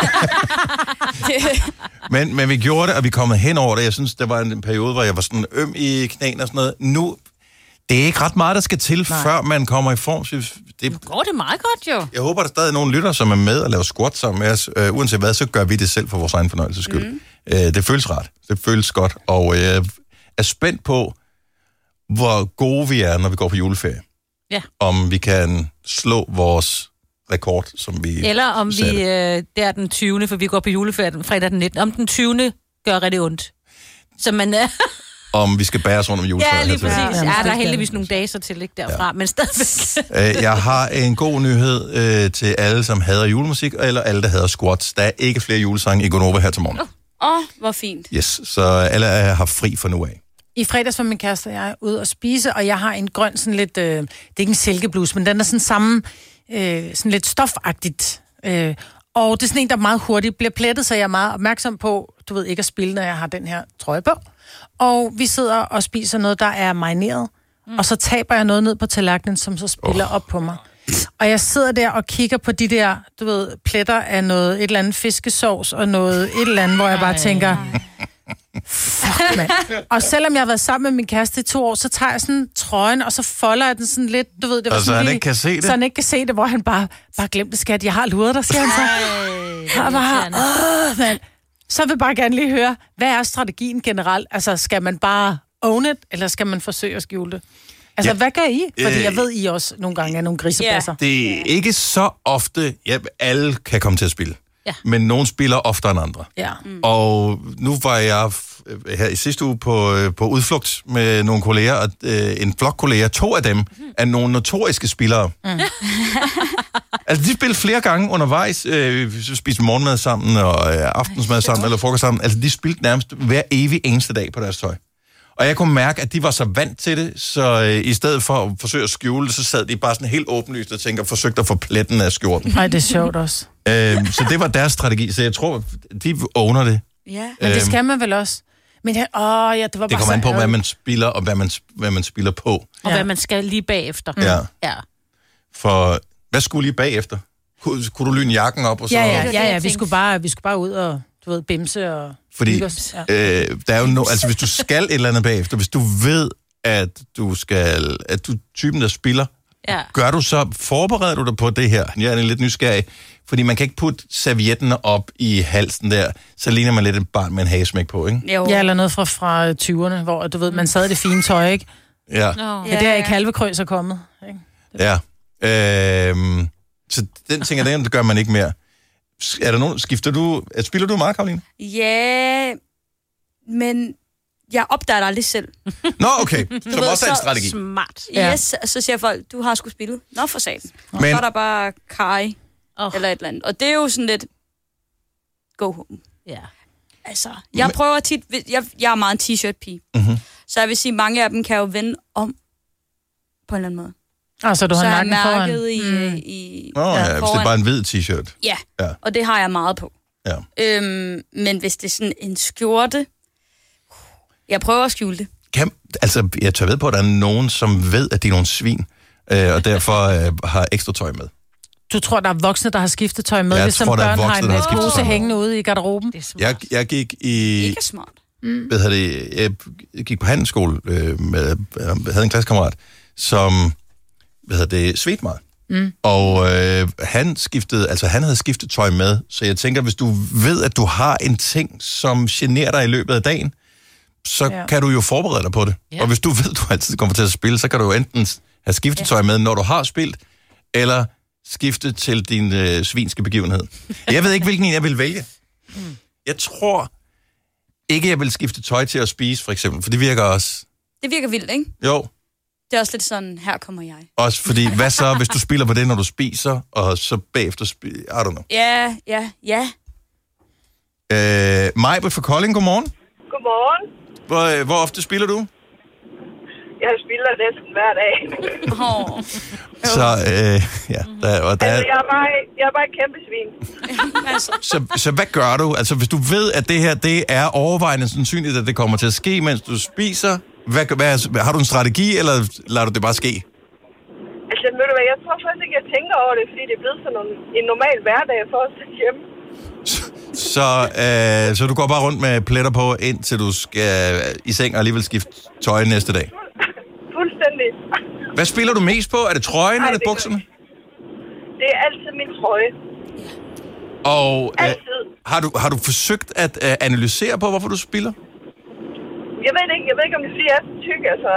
[SPEAKER 2] Men vi gjorde det, og vi kom hen over det. Jeg synes, der var en periode, hvor jeg var sådan øm i knæene og sådan noget. Nu, det er ikke ret meget, der skal til, før man kommer i form.
[SPEAKER 3] Det går det meget godt, jo.
[SPEAKER 2] Jeg håber, der stadig er nogle lytter, som er med og laver squat sammen med os. Uanset hvad, så gør vi det selv for vores egen fornøjelses skyld. Det føles rart. Det føles godt. Og jeg er spændt på, hvor gode vi er, når vi går på juleferie.
[SPEAKER 3] Ja.
[SPEAKER 2] Om vi kan slå vores rekord, som vi
[SPEAKER 3] eller om vi der den 20. for vi går på juleferien fredag den 19. Om den 20. gør rigtig ondt. Så man
[SPEAKER 2] om vi skal bæres rundt om juleferien.
[SPEAKER 3] Ja, lige præcis. Ja, der er heldigvis nogle dage så til, ikke derfra, men stadigvæk.
[SPEAKER 2] Jeg har en god nyhed til alle, som hader julemusik, eller alle, der hader squats. Der er ikke flere julesange i Gonova her til morgen.
[SPEAKER 5] Hvor fint.
[SPEAKER 2] Yes, så alle har fri for nu af.
[SPEAKER 4] I fredags var min kæreste og jeg ude at spise, og jeg har en grøn, sådan lidt, det er ikke en silkebluse, men den er sådan samme, sådan lidt stofagtigt. Og det er sådan en, der meget hurtigt bliver plettet, så jeg er meget opmærksom på, du ved, ikke at spille, når jeg har den her trøje på. Og vi sidder og spiser noget, der er marineret, og så taber jeg noget ned på tallerkenen, som så spiller op på mig. Og jeg sidder der og kigger på de der, du ved, pletter af noget, et eller andet fiskesovs og noget, et eller andet, hvor jeg bare tænker, fuck, mand. Og selvom jeg har været sammen med min kæreste i 2 år, så tager jeg sådan trøjen, og så folder jeg den sådan lidt, du ved, det var
[SPEAKER 2] og
[SPEAKER 4] sådan
[SPEAKER 2] så han
[SPEAKER 4] lige,
[SPEAKER 2] ikke kan se det?
[SPEAKER 4] så han ikke kan se det, hvor han bare glemte, skat, jeg har luret dig, siger han så. Og bare, mand. Så vil jeg bare gerne lige høre, hvad er strategien generelt? Altså, skal man bare own it, eller skal man forsøge at skjule det? Altså, hvad gør I? Fordi jeg ved, I også nogle gange er nogle grisebasser.
[SPEAKER 2] Det er ikke så ofte, alle kan komme til at spille. men nogen spiller oftere end andre.
[SPEAKER 4] Ja.
[SPEAKER 2] Og nu var jeg her i sidste uge på udflugt med nogle kolleger, og en flok kolleger, 2 af dem er nogle notoriske spillere. Altså, de spillede flere gange undervejs, spiste morgenmad sammen, og aftensmad sammen, eller frokost sammen. Altså, de spillede nærmest hver evig eneste dag på deres tøj. Og jeg kunne mærke, at de var så vant til det, så i stedet for at forsøge at skjule det, så sad de bare sådan helt åbenlyst og forsøgte at få pletten af skjorten.
[SPEAKER 4] Nej, det er sjovt også.
[SPEAKER 2] Så det var deres strategi, så jeg tror, de owner det.
[SPEAKER 4] Ja, men det skal man vel også. Men det var
[SPEAKER 2] det
[SPEAKER 4] bare
[SPEAKER 2] kommer an på, hvad man spiller, og hvad man spiller på.
[SPEAKER 3] Og hvad man skal lige bagefter.
[SPEAKER 2] Ja. For hvad skulle lige bagefter? Kunne du lyne jakken op? Og så...
[SPEAKER 4] Ja. Vi skulle bare ud og, du ved, bimse og...
[SPEAKER 2] Fordi der er jo altså hvis du skal et eller andet bagefter, hvis du ved, at du typen, der spiller, forbereder du dig på det her? Jeg er lidt nysgerrig, fordi man kan ikke putte servietterne op i halsen der, så ligner man lidt et barn med en hagesmæk på, ikke?
[SPEAKER 4] Jo. Ja, eller noget fra 20'erne, hvor du ved, man sad i det fine tøj, ikke?
[SPEAKER 2] Ja.
[SPEAKER 4] Ja, der er kalvekrøs er kommet, ikke?
[SPEAKER 2] Ja. Så den ting det gør man ikke mere. Er der nogen, spiller du meget, Karoline?
[SPEAKER 5] Ja, men jeg opdager det aldrig selv.
[SPEAKER 2] Nå, okay. Så også er en strategi.
[SPEAKER 3] Smart.
[SPEAKER 5] Yes, så siger folk, du har sgu spillet. Nå, for satan. Og så er der bare Kai, eller et eller andet. Og det er jo sådan lidt, go home.
[SPEAKER 3] Ja.
[SPEAKER 5] Altså, jeg prøver tit, jeg er meget en t-shirt-pige. Mm-hmm. Så jeg vil sige, mange af dem kan jo vende om på en eller anden måde.
[SPEAKER 4] Så du har nakken foran.
[SPEAKER 5] Så jeg mærket
[SPEAKER 2] hvis det er bare en hvid t-shirt.
[SPEAKER 5] Ja, og det har jeg meget på.
[SPEAKER 2] Ja.
[SPEAKER 5] Men hvis det er sådan en skjorte, jeg prøver at skjule det.
[SPEAKER 2] Jeg tør ved på, at der er nogen, som ved, at de er nogle svin, og derfor har ekstra tøj med.
[SPEAKER 4] Du tror, der er voksne, der har skiftet tøj med, hvis som børn har en pose hængende ude i garderoben?
[SPEAKER 2] Jeg gik i...
[SPEAKER 5] Ikke smart.
[SPEAKER 2] Jeg gik på handelsskole jeg havde en klassekammerat, som svedte meget. Og han havde skiftet tøj med, så jeg tænker, hvis du ved, at du har en ting, som generer dig i løbet af dagen, så kan du jo forberede dig på det. Og hvis du ved, at du altid kommer til at spille, så kan du jo enten have skiftet tøj med, når du har spillet, eller skifte til din svinske begivenhed. Jeg ved ikke, hvilken en jeg vil vælge. Jeg tror ikke, jeg vil skifte tøj til at spise, for eksempel, for det virker også...
[SPEAKER 5] Det virker vildt, ikke?
[SPEAKER 2] Jo.
[SPEAKER 5] Det er også lidt sådan, her kommer jeg.
[SPEAKER 2] Også fordi, hvad så, hvis du spiller på det, når du spiser, og så bagefter I don't know.
[SPEAKER 5] Ja.
[SPEAKER 2] Majbert fra Kolding, godmorgen.
[SPEAKER 9] Godmorgen.
[SPEAKER 2] Hvor ofte spiller du?
[SPEAKER 9] Jeg spiller næsten hver dag.
[SPEAKER 2] Så,
[SPEAKER 9] jeg er bare et kæmpe svin.
[SPEAKER 2] så hvad gør du? Altså, hvis du ved, at det her, det er overvejende sandsynligt, at det kommer til at ske, mens du spiser, har du en strategi, eller lader du det bare ske?
[SPEAKER 9] Altså, ved du hvad, jeg tror faktisk ikke, jeg tænker over det, fordi det er blevet sådan en normal hverdag for os hjemme.
[SPEAKER 2] Så du går bare rundt med pletter på, indtil du skal i seng og alligevel skifte tøj næste dag?
[SPEAKER 9] Fuldstændig.
[SPEAKER 2] Hvad spiller du mest på? Er det trøjen, eller er det bukserne?
[SPEAKER 9] Det er altid min trøje.
[SPEAKER 2] Og har du forsøgt at analysere på, hvorfor du spiller?
[SPEAKER 9] Jeg ved ikke, om det siger, at jeg er tyk, altså.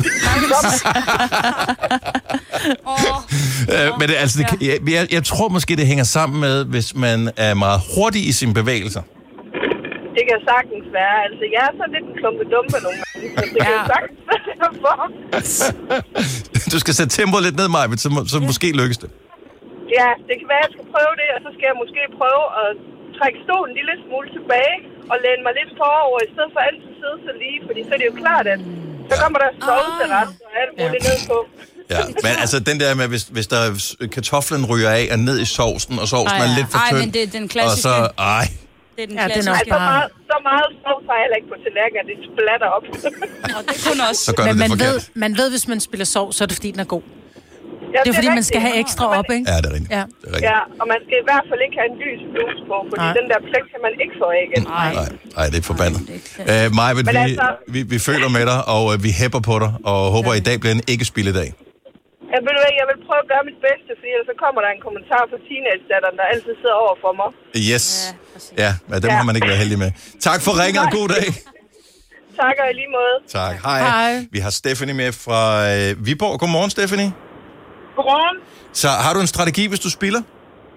[SPEAKER 2] Men jeg tror måske, det hænger sammen med, hvis man er meget hurtig i sine bevægelser.
[SPEAKER 9] Det kan sagtens være. Altså, jeg er så lidt en klumpedumpe nogle gange, så det kan sagtens være for.
[SPEAKER 2] Du skal sætte tempoet lidt ned, Maja, så måske lykkes det.
[SPEAKER 9] Ja, det kan være, at jeg skal prøve det, og så skal jeg måske prøve at trække stolen en lille smule tilbage og læne mig lidt forover, i stedet for altid sidde så lige, fordi så er det jo klart, at så kommer der sovs til ret, og alt muligt ned på.
[SPEAKER 2] Ja, men altså den der med, hvis der kartoflen ryger af og ned i sovsen, og sovsen er lidt for tynd.
[SPEAKER 5] Men det er den klassiske.
[SPEAKER 2] Og så,
[SPEAKER 5] det er den klassiske.
[SPEAKER 9] Så meget sovs har jeg heller ikke på tallerken, at det splatter op.
[SPEAKER 5] Og det kunne også.
[SPEAKER 2] Så gør
[SPEAKER 4] men man ved, hvis man spiller sovs, så er det fordi, den er god. Ja, det er fordi, man skal have ekstra op, ikke?
[SPEAKER 2] Ja, det er rigtigt.
[SPEAKER 9] Ja, og man skal i hvert fald ikke have en lys bluse på, fordi den der plet kan man ikke få af igen.
[SPEAKER 2] Nej, det er forbandet. Maja, vi føler med dig, og vi hæpper på dig, og håber, at i dag bliver en ikke-spilledag.
[SPEAKER 9] Ja, ved du hvad, jeg vil prøve at gøre mit bedste, fordi ellers så kommer der en kommentar fra teenage-datteren, der altid sidder over for mig.
[SPEAKER 2] Yes. Ja, dem har man ikke været heldig med. Tak for ringet, og god dag.
[SPEAKER 9] Tak, og i lige måde.
[SPEAKER 2] Tak. Hej. Vi har Stephanie med fra Viborg. Godmorgen, Stephanie.
[SPEAKER 9] Godmorgen.
[SPEAKER 2] Så har du en strategi, hvis du spiller?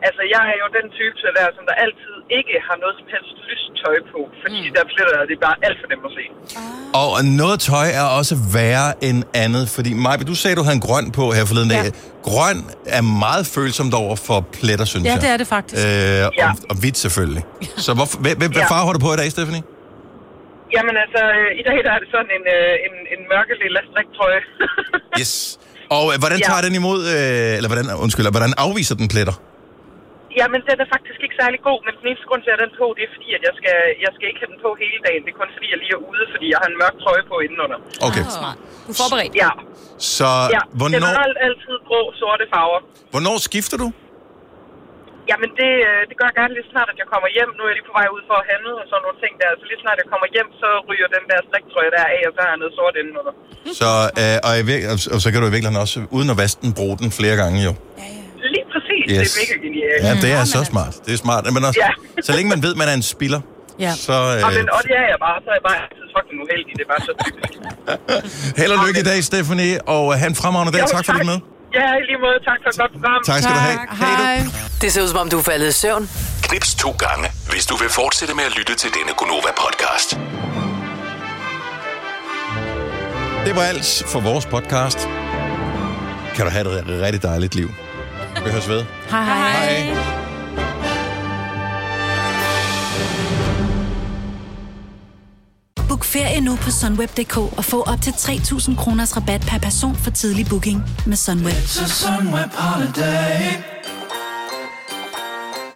[SPEAKER 17] Altså, jeg er jo den type, som der altid ikke har noget som helst lyst tøj på, fordi der pletter det er bare alt for nemt at se.
[SPEAKER 2] Og noget tøj er også værre end andet, fordi Majbe, du sagde, du havde en grøn på her forleden dag. Grøn er meget følsomt over for pletter, synes jeg.
[SPEAKER 4] Ja, det er det faktisk.
[SPEAKER 2] Og hvidt selvfølgelig. Så hvad farve har du på i dag, Stephanie?
[SPEAKER 17] Jamen altså, i dag der er det sådan en mørke lille striktrøje.
[SPEAKER 2] Yes. Og hvordan tager den imod, hvordan afviser den pletter?
[SPEAKER 17] Jamen, den er faktisk ikke særlig god, men den eneste grund til at den på, det er fordi, at jeg skal ikke have den på hele dagen. Det er kun fordi, jeg lige er ude, fordi jeg har en mørk trøje på indenunder.
[SPEAKER 2] Okay.
[SPEAKER 5] Smart. Du er forberedt.
[SPEAKER 17] Ja.
[SPEAKER 2] Så hvornår...
[SPEAKER 17] generelt altid grå, sorte farver.
[SPEAKER 2] Hvornår skifter du?
[SPEAKER 17] Jamen, det gør jeg gerne lige snart, at jeg kommer hjem. Nu er jeg lige på vej ud for at handle og sådan nogle ting der. Så lige snart jeg kommer hjem, så ryger den der striktrøje der af, og så har jeg noget sort indenunder.
[SPEAKER 2] Så, og så kan du i virkeligheden også, uden at vaske den, bruge den flere gange jo.
[SPEAKER 17] Lige præcis.
[SPEAKER 2] Yes.
[SPEAKER 17] Det er mega genialt.
[SPEAKER 2] Ja, det er så smart. Det er smart. Men også, så længe man ved, at man er en spiller, så...
[SPEAKER 17] Og det er jeg bare. Så er jeg bare altid fucking uheldig. Det er bare så typisk.
[SPEAKER 2] Held og lykke i dag, Stephanie, og have en fremragende dag. Tak for dit med.
[SPEAKER 17] Ja, i lige måde. Tak for et godt program.
[SPEAKER 2] Tak skal du have.
[SPEAKER 7] Hej. Det ser ud som om, du er faldet i søvn.
[SPEAKER 8] Knips 2 gange, hvis du vil fortsætte med at lytte til denne Gonova-podcast.
[SPEAKER 2] Det var alt for vores podcast. Kan du have et rigtig dejligt liv. Vi høres ved.
[SPEAKER 4] Hej.
[SPEAKER 2] Hej.
[SPEAKER 13] Book ferie nu på sunweb.dk og få op til 3.000 kroners rabat per person for tidlig booking med Sunweb.
[SPEAKER 18] It's a Sunweb holiday.